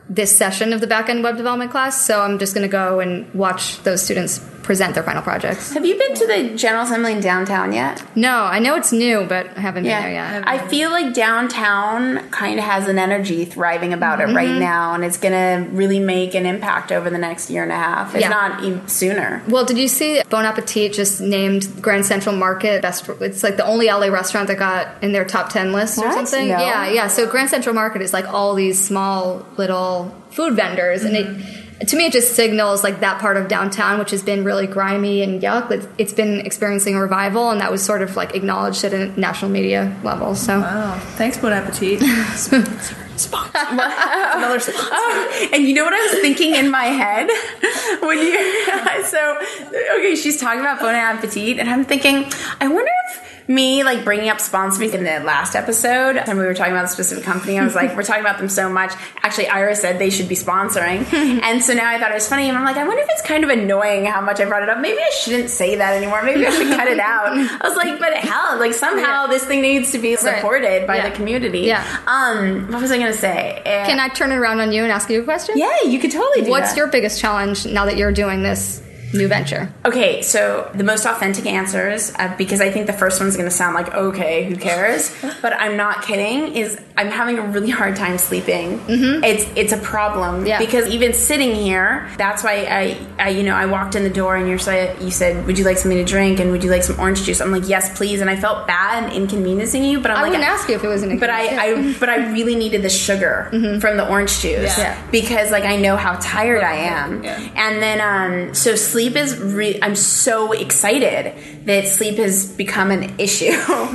S3: this session of the back-end web development class, so I'm just going to go and watch those students present their final projects.
S2: Have you been to the General Assembly in downtown yet?
S3: No, I know it's new, but I haven't
S2: Yeah.
S3: been there yet.
S2: I feel like downtown kind of has an energy thriving about it right now, and it's going to really make an impact over the next year and a half, if
S3: Yeah.
S2: not even sooner.
S3: Well, did you see Bon Appetit just named Grand Central Market best? It's like the only L A restaurant that got in their top ten list or
S2: What?
S3: something.
S2: No.
S3: Yeah, yeah. So Grand Central Market is like all these small little food vendors, and it, to me, it just signals like that part of downtown, which has been really grimy and yuck. It's, it's been experiencing a revival, and that was sort of like acknowledged at a national media level. So,
S4: Wow. Thanks, Bon Appetit. Sponsor. Another sponsor.
S2: Oh, and you know what I was thinking in my head when you so okay, she's talking about Bon Appetit, and I'm thinking, I wonder if me like bringing up sponsors in the last episode, and we were talking about a specific company, I was like, we're talking about them so much. Actually, Ira said they should be sponsoring, and so now I thought it was funny, and I'm like, I wonder if it's kind of annoying how much I brought it up. Maybe I shouldn't say that anymore. Maybe I should cut it out. I was like, but hell, like somehow
S3: Yeah.
S2: this thing needs to be supported by
S3: Yeah.
S2: the community.
S3: Yeah.
S2: Um, what was I going to say? Uh,
S3: can I turn it around on you and ask you a question?
S2: Yeah, you could totally do
S3: What's
S2: that.
S3: your biggest challenge now that you're doing this new venture?
S2: Okay, so the most authentic answers, uh, because I think the first one's going to sound like, okay, who cares? But I'm not kidding, is I'm having a really hard time sleeping. Mm-hmm. It's it's a problem.
S3: Yeah.
S2: Because even sitting here, that's why I, I, you know, I walked in the door and you're so, you said, would you like something to drink? And would you like some orange juice? I'm like, yes, please. And I felt bad inconveniencing you, but I'm
S3: I
S2: like...
S3: wouldn't ask you if it was an
S2: But I, I, but I really needed the sugar from the orange juice
S4: Yeah.
S2: because, like, I know how tired I am.
S4: Yeah.
S2: And then, um, so sleep is. Re- I'm so excited that sleep has become an issue.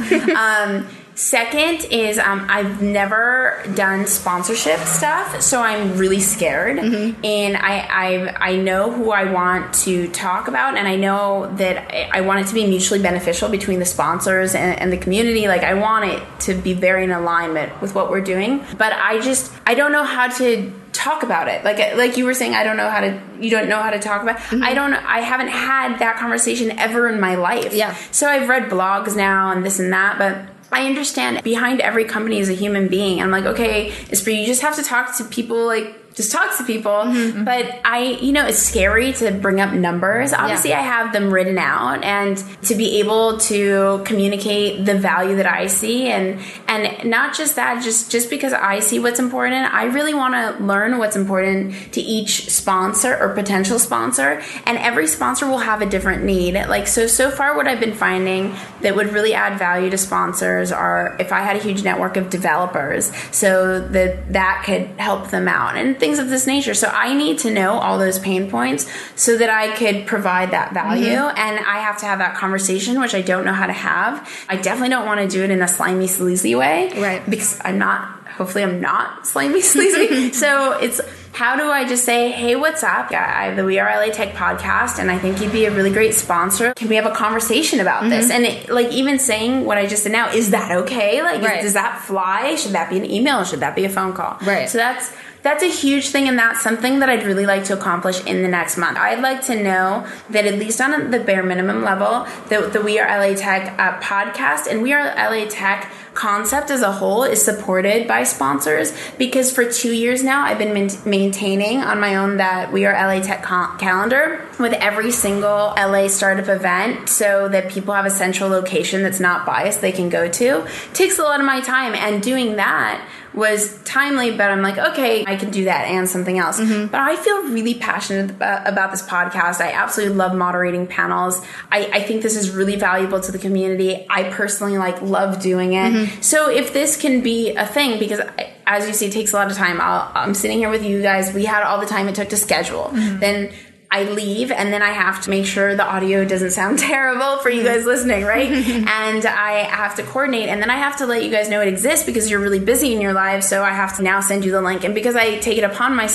S2: um, Second is um, I've never done sponsorship stuff, so I'm really scared. Mm-hmm. And I, I I know who I want to talk about, and I know that I want it to be mutually beneficial between the sponsors and, and the community. Like, I want it to be very in alignment with what we're doing. But I just, I don't know how to talk about it. Like like you were saying, I don't know how to, you don't know how to talk about it. Mm-hmm. I don't, I haven't had that conversation ever in my life.
S3: Yeah.
S2: So I've read blogs now and this and that, but I understand behind every company is a human being. I'm like, okay, Espree, you just have to talk to people, like, just talk to people. Mm-hmm. But I, you know, it's scary to bring up numbers. Obviously, yeah. I have them written out, and to be able to communicate the value that I see, and and not just that, just just because I see what's important, I really want to learn what's important to each sponsor or potential sponsor, and every sponsor will have a different need. Like, so so far, what I've been finding that would really add value to sponsors are if I had a huge network of developers, so that that could help them out, and things of this nature. So I need to know all those pain points so that I could provide that value. Mm-hmm. And I have to have that conversation, which I don't know how to have. I definitely don't want to do it in a slimy, sleazy way.
S3: Right.
S2: Because I'm not, hopefully I'm not slimy, sleazy. So it's, how do I just say, hey, what's up? I have the We Are L A Tech podcast, and I think you'd be a really great sponsor. Can we have a conversation about mm-hmm. this? And it, like, even saying what I just said now, is that okay? Like,
S3: right.
S2: is, does that fly? Should that be an email? Should that be a phone call?
S3: Right.
S2: So that's, That's a huge thing, and that's something that I'd really like to accomplish in the next month. I'd like to know that at least on the bare minimum level, that the We Are L A Tech uh, podcast and We Are L A Tech concept as a whole is supported by sponsors, because for two years now I've been man- maintaining on my own that We Are L A Tech cal- calendar with every single L A startup event, so that people have a central location that's not biased they can go to. It takes a lot of my time, and doing that was timely, but I'm like, okay, I can do that and something else. Mm-hmm. But I feel really passionate about, about this podcast. I absolutely love moderating panels. I, I think this is really valuable to the community. I personally like love doing it. Mm-hmm. So if this can be a thing, because I, as you see, it takes a lot of time. I'll, I'm sitting here with you guys. We had all the time it took to schedule. Mm-hmm. Then I leave, and then I have to make sure the audio doesn't sound terrible for you guys listening, right? And I have to coordinate, and then I have to let you guys know it exists because you're really busy in your lives, so I have to now send you the link. And because I take it upon myself to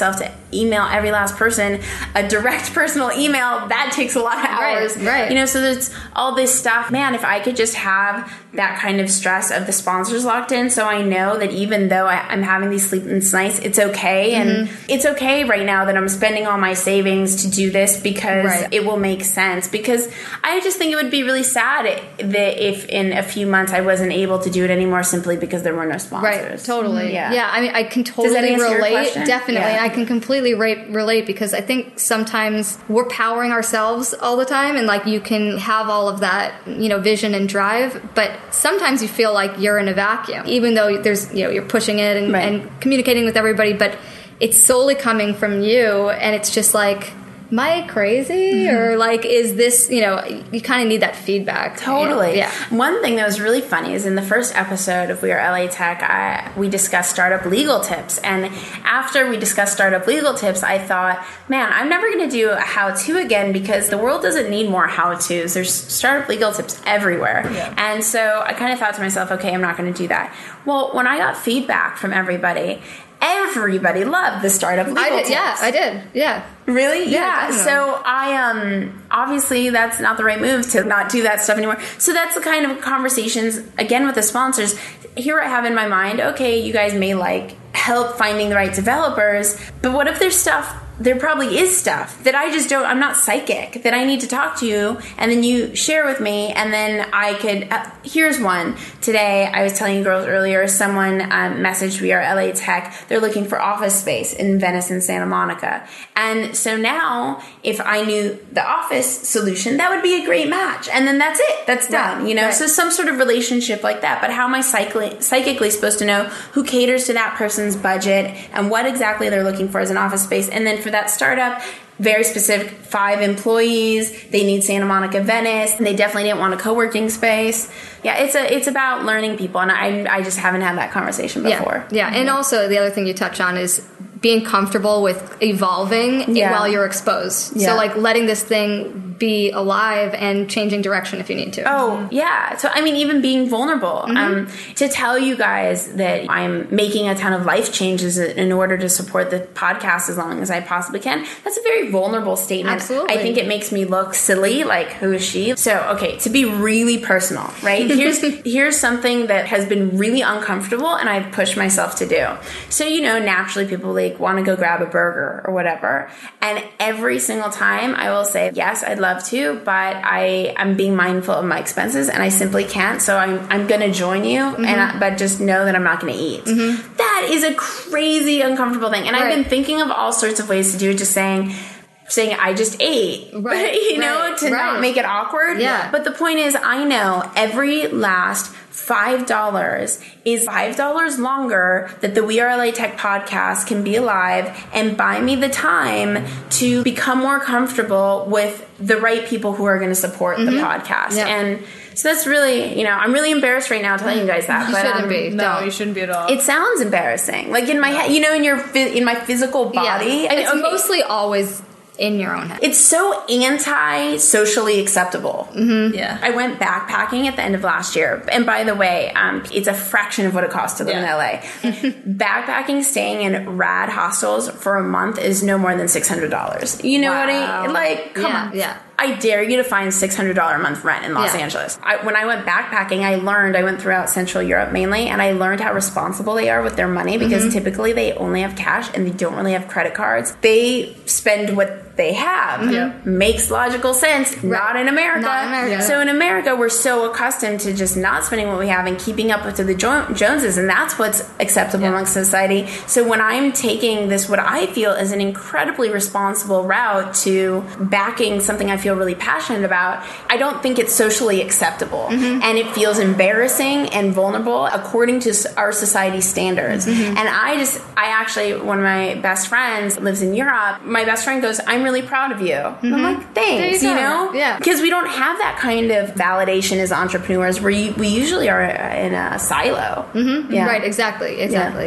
S2: email every last person a direct personal email. That takes a lot of hours.
S3: Right, right.
S2: You know, so there's all this stuff. Man, if I could just have that kind of stress of the sponsors locked in, so I know that even though I, I'm having these sleepless nights, it's okay. Mm-hmm. And it's okay right now that I'm spending all my savings to do this because right. it will make sense. Because I just think it would be really sad that if in a few months I wasn't able to do it anymore simply because there were no sponsors.
S3: Right, totally.
S2: Yeah.
S3: Yeah, I mean, I can totally relate. Definitely.
S2: Yeah.
S3: I can completely re- relate because I think sometimes we're powering ourselves all the time, and like you can have all of that, you know, vision and drive, but sometimes you feel like you're in a vacuum, even though there's, you know, you're pushing it and,
S2: right.
S3: and communicating with everybody, but it's solely coming from you, and it's just like, am I crazy? Mm-hmm. Or like, is this, you know, you kind of need that feedback.
S2: Totally.
S3: You know? Yeah.
S2: One thing that was really funny is in the first episode of We Are L A Tech, I, we discussed startup legal tips. And after we discussed startup legal tips, I thought, man, I'm never going to do a how-to again because the world doesn't need more how-tos. There's startup legal tips everywhere. Yeah. And so I kind of thought to myself, okay, I'm not going to do that. Well, when I got feedback from everybody, everybody loved the startup legal
S3: I did,
S2: tips.
S3: Yeah, I did. Yeah.
S2: Really?
S3: Yeah.
S2: yeah. So I, um, obviously that's not the right move to not do that stuff anymore. So that's the kind of conversations, again, with the sponsors. Here I have in my mind, okay, you guys may like help finding the right developers, but what if there's stuff, there probably is stuff that I just don't, I'm not psychic, that I need to talk to you, and then you share with me, and then I could, uh, here's one. Today, I was telling you girls earlier, someone um, messaged We Are L A Tech. They're looking for office space in Venice and Santa Monica. And so now, if I knew the office solution, that would be a great match. And then that's it. That's done. Right, you know, right. So some sort of relationship like that. But how am I psychically, psychically supposed to know who caters to that person's budget and what exactly they're looking for as an office space? And then for that startup, very specific, five employees, they need Santa Monica, Venice, and they definitely didn't want a co-working space. Yeah, it's a it's about learning people, and I I just haven't had that conversation before.
S3: Yeah, yeah. And also the other thing you touch on is being comfortable with evolving
S2: yeah.
S3: while you're exposed.
S2: Yeah.
S3: So like letting this thing be alive and changing direction if you need to.
S2: Oh, yeah. So, I mean, even being vulnerable. Mm-hmm. Um, to tell you guys that I'm making a ton of life changes in order to support the podcast as long as I possibly can, that's a very vulnerable statement.
S3: Absolutely.
S2: I think it makes me look silly, like, who is she? So, okay, to be really personal, right? Here's here's something that has been really uncomfortable and I've pushed myself to do. So, you know, naturally people like want to go grab a burger or whatever. And every single time I will say, yes, I'd love to, but I, I'm being mindful of my expenses and I simply can't. So I'm, I'm going to join you, mm-hmm. and I, but just know that I'm not going to eat. Mm-hmm. That is a crazy, uncomfortable thing. And right. I've been thinking of all sorts of ways to do it, just saying, saying I just ate,
S3: right.
S2: you know,
S3: right.
S2: to
S3: right.
S2: not make it awkward.
S3: Yeah.
S2: But the point is, I know every last five dollars is five dollars longer that the We Are L A Tech podcast can be alive and buy me the time to become more comfortable with the right people who are going to support mm-hmm. the podcast.
S3: Yeah.
S2: And so that's really, you know, I'm really embarrassed right now telling you guys that.
S3: You
S2: but,
S3: shouldn't
S2: um,
S3: be.
S4: No,
S3: Don't.
S4: you shouldn't be at all.
S2: It sounds embarrassing. Like in my head, you know, in your in my physical body.
S3: Yeah.
S2: I mean,
S3: it's
S2: okay.
S3: mostly always in your own head.
S2: It's so anti-socially acceptable.
S3: Mm-hmm.
S4: Yeah.
S2: I went backpacking at the end of last year. And by the way, um, it's a fraction of what it costs to live
S4: yeah.
S2: in L A. Backpacking, staying in rad hostels for a month is no more than six hundred dollars. You know
S3: wow.
S2: what I mean? Like, come
S3: yeah,
S2: on.
S3: Yeah.
S2: I dare you to find six hundred dollars a month rent in Los
S3: yeah.
S2: Angeles. I, when I went backpacking, I learned, I went throughout Central Europe mainly, and I learned how responsible they are with their money because mm-hmm. typically they only have cash and they don't really have credit cards. They spend what they have.
S3: Mm-hmm.
S2: Makes logical sense. Right. Not in America.
S3: Not in America.
S2: So in America, we're so accustomed to just not spending what we have and keeping up with the jo- Joneses, and that's what's acceptable yeah. amongst society. So when I'm taking this, what I feel is an incredibly responsible route to backing something I feel really passionate about, I don't think it's socially acceptable. Mm-hmm. And it feels embarrassing and vulnerable according to our society standards. Mm-hmm. And I just, I actually, one of my best friends lives in Europe. My best friend goes, I'm really proud of you. Mm-hmm. I'm like, thanks, you, you know?
S3: Yeah.
S2: Because we don't have that kind of validation as entrepreneurs where you, we usually are in a silo.
S3: Mm-hmm.
S2: Yeah.
S3: Right, exactly, exactly, yeah. yeah.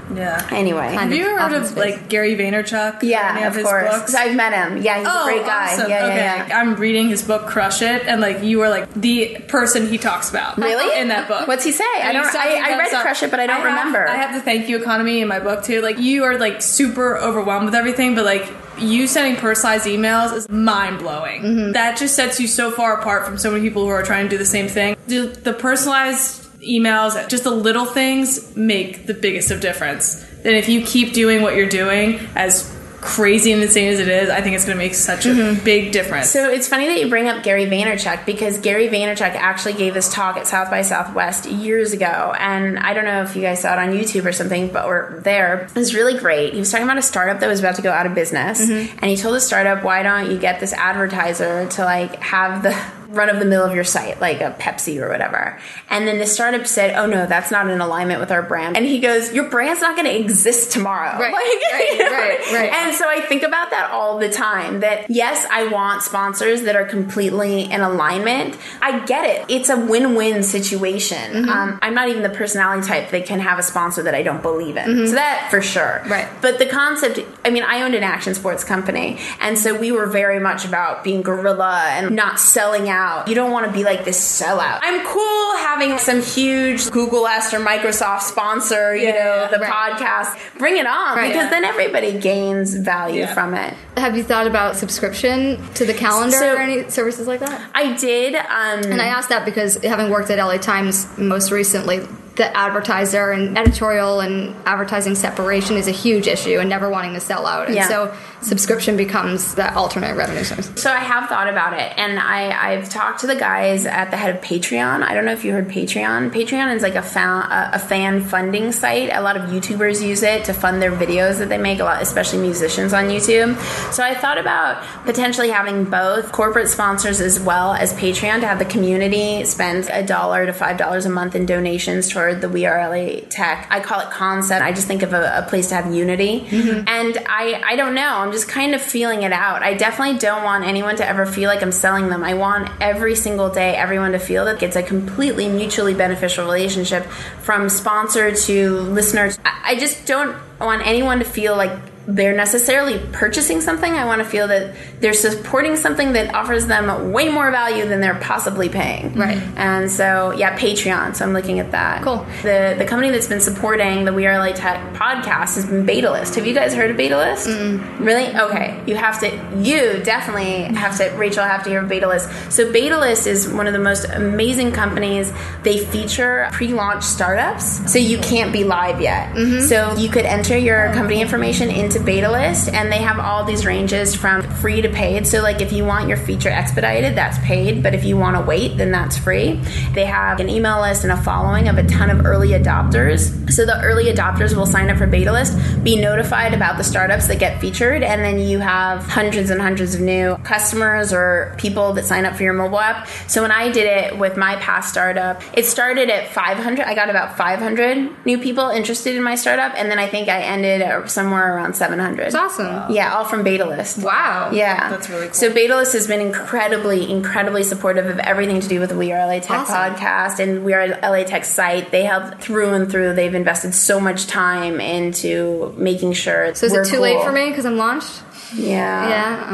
S4: Yeah.
S2: Anyway.
S4: Have you ever heard of
S3: space.
S4: like Gary Vaynerchuk?
S2: Yeah,
S4: Any of,
S2: of
S4: his
S2: course.
S4: books?
S2: I've met him. Yeah, he's
S4: Oh,
S2: a great guy.
S4: awesome.
S2: Yeah,
S4: okay.
S2: yeah, yeah.
S4: I'm reading his book, Crush It, and like you are like the person he talks about.
S2: Really?
S4: In that book.
S2: What's he say? I
S4: And
S2: don't.
S4: he's talking
S2: I, I
S4: about
S2: read
S4: stuff-
S2: Crush It, but I don't
S4: I have-
S2: remember.
S4: I have the Thank You Economy in my book too. Like you are like super overwhelmed with everything, but like you sending personalized emails is mind blowing.
S2: Mm-hmm.
S4: That just sets you so far apart from so many people who are trying to do the same thing. The, the personalized emails, just the little things make the biggest of difference. And if you keep doing what you're doing, as crazy and insane as it is, I think it's going to make such a
S2: Mm-hmm.
S4: big difference.
S2: So it's funny that you bring up Gary Vaynerchuk, because Gary Vaynerchuk actually gave this talk at South by Southwest years ago, and I don't know if you guys saw it on YouTube or something, but we're there. It was really great. He was talking about a startup that was about to go out of business,
S3: Mm-hmm.
S2: and he told the startup, why don't you get this advertiser to like have the run of the mill of your site, like a Pepsi or whatever. And then the startup said, oh no, that's not in alignment with our brand. And he goes, your brand's not going to exist tomorrow.
S3: Right,
S2: Like,
S3: right,
S2: you know?
S3: right, right.
S2: And so I think about that all the time, that yes, I want sponsors that are completely in alignment. I get it. It's a win-win situation.
S3: Mm-hmm.
S2: Um, I'm not even the personality type that can have a sponsor that I don't believe in.
S3: Mm-hmm.
S2: So that for sure.
S3: Right.
S2: But the concept, I mean, I owned an action sports company. And so we were very much about being guerrilla and not selling out. You don't want to be like this sellout. I'm cool having some huge Google-esque or Microsoft sponsor, you
S4: Yeah,
S2: know, the
S3: right.
S2: podcast. Bring it on,
S3: Right.
S2: because then everybody gains value
S4: Yeah.
S2: from it.
S3: Have you thought about subscription to the calendar
S2: So-
S3: or any services like that?
S2: I did. Um,
S3: And I asked that because having worked at L A Times most recently, the advertiser and editorial and advertising separation is a huge issue, and never wanting to sell out. And
S2: Yeah.
S3: so subscription becomes that alternate revenue source.
S2: So I have thought about it, and I, I've talked to the guys at the head of Patreon. I don't know if you heard Patreon. Patreon is like a fan, a, a fan funding site. A lot of YouTubers use it to fund their videos that they make, a lot, especially musicians on YouTube. So I thought about potentially having both corporate sponsors as well as Patreon, to have the community spend a dollar to five dollars a month in donations toward the We Are L A Tech. I call it concept. I just think of a, a place to have unity.
S3: Mm-hmm.
S2: And I, I don't know. I'm just kind of feeling it out. I definitely don't want anyone to ever feel like I'm selling them. I want every single day everyone to feel that it's a completely mutually beneficial relationship, from sponsor to listener. I, I just don't want anyone to feel like they're necessarily purchasing something. I want to feel that they're supporting something that offers them way more value than they're possibly paying.
S3: Right.
S2: And so, yeah, Patreon. So I'm looking at that.
S3: Cool.
S2: The the company that's been supporting the We Are L A Tech podcast has been Betalist. Have you guys heard of Betalist? Mm-mm. Really? Okay. You have to, you definitely have to, Rachel, have to hear of Betalist. So Betalist is one of the most amazing companies. They feature pre-launch startups. So you can't be live yet. Mm-hmm. So you could enter your company information into Betalist, and they have all these ranges from free to paid. So like if you want your feature expedited, that's paid, but if you want to wait, then that's free. They have an email list and a following of a ton of early adopters. So the early adopters will sign up for Betalist, be notified about the startups that get featured, and then you have hundreds and hundreds of new customers or people that sign up for your mobile app. So when I did it with my past startup, it started at five hundred. I got about five hundred new people interested in my startup, and then I think I ended at somewhere around seven hundred.
S3: It's awesome.
S2: Yeah, all from Betalist.
S3: Wow.
S2: Yeah.
S4: That's really cool.
S2: So Betalist has been incredibly, incredibly supportive of everything to do with the We Are L A Tech
S3: Awesome.
S2: podcast and We Are L A Tech site. They help through and through. They've invested so much time into making sure
S3: So is
S2: we're
S3: it too
S2: cool.
S3: late for me because I'm launched?
S2: Yeah.
S3: Yeah.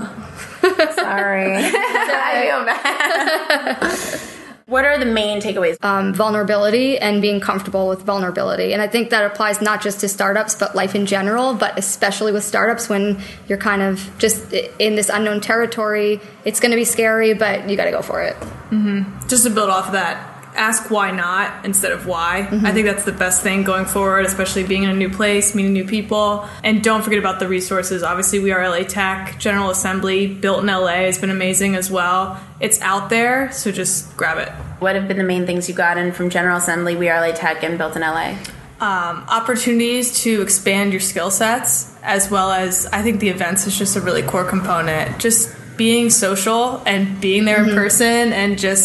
S3: Oh, well.
S2: Sorry. I feel bad. What are the main takeaways?
S3: um, vulnerability and being comfortable with vulnerability. And I think that applies not just to startups, but life in general, but especially with startups when you're kind of just in this unknown territory. It's going to be scary, but you got to go for it.
S4: Just to build off of that, ask why not instead of why.
S3: Mm-hmm.
S4: I think that's the best thing going forward, especially being in a new place, meeting new people. And don't forget about the resources. Obviously, We Are L A Tech, General Assembly, Built in L A has been amazing as well. It's out there, so just grab it.
S2: What have been the main things you got in from General Assembly, We Are L A Tech, and Built in L A?
S4: Um, opportunities to expand your skill sets, as well as I think the events is just a really core component. Just being social and being there in person and just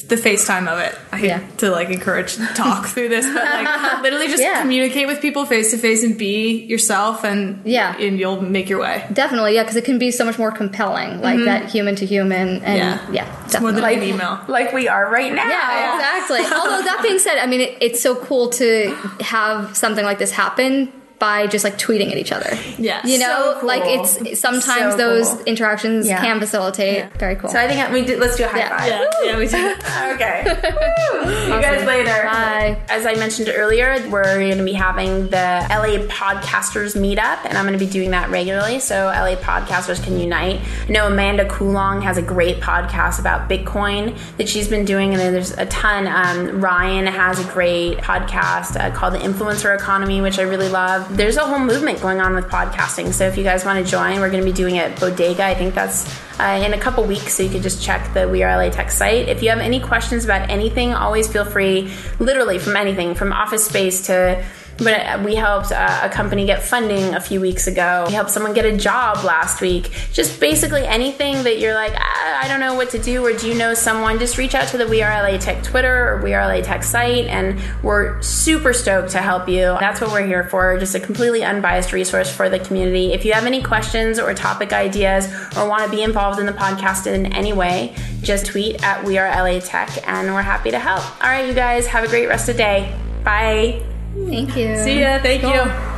S4: the FaceTime of it. I hate
S3: Yeah.
S4: to like encourage talk through this, but like literally just
S3: Yeah.
S4: communicate with people face to face and be yourself, and
S3: Yeah.
S4: and you'll make your way.
S3: Definitely, yeah, because it can be so much more compelling, like that human to human, and
S4: Yeah.
S3: yeah,
S4: It's more
S3: definitely.
S4: than an email.
S2: Like we are right now.
S3: Yeah, exactly. Although that being said, I mean, it, it's so cool to have something like this happen by just like tweeting at each other.
S4: Yes.
S3: You know,
S2: So cool.
S3: like it's sometimes
S2: So
S3: those
S2: cool.
S3: interactions
S2: Yeah.
S3: can facilitate. Very cool.
S2: So I think we did, let's do a high
S3: Yeah.
S2: five.
S4: Yeah, yeah, we do.
S2: Okay. Woo. See you guys later.
S3: Bye.
S2: As I mentioned earlier, we're going to be having the L A Podcasters Meetup, and I'm going to be doing that regularly, so L A Podcasters can unite. I know Amanda Coulong has a great podcast about Bitcoin that she's been doing, and then there's a ton. Um, Ryan has a great podcast uh, called The Influencer Economy, which I really love. There's a whole movement going on with podcasting, so if you guys want to join, we're going to be doing it at Bodega. I think that's uh, in a couple weeks, so you can just check the We Are L A Tech site. If you have any questions about anything, always feel free, literally from anything, from Office Space to... But we helped uh, a company get funding a few weeks ago. We helped someone get a job last week. Just basically anything that you're like, ah, I don't know what to do, or do you know someone, just reach out to the We Are L A Tech Twitter or We Are L A Tech site, and we're super stoked to help you. That's what we're here for, just a completely unbiased resource for the community. If you have any questions or topic ideas or want to be involved in the podcast in any way, just tweet at We Are L A Tech, and we're happy to help. All right, you guys, have a great rest of the day. Bye.
S3: Thank you.
S4: See ya. Thank
S3: Cool.
S4: you.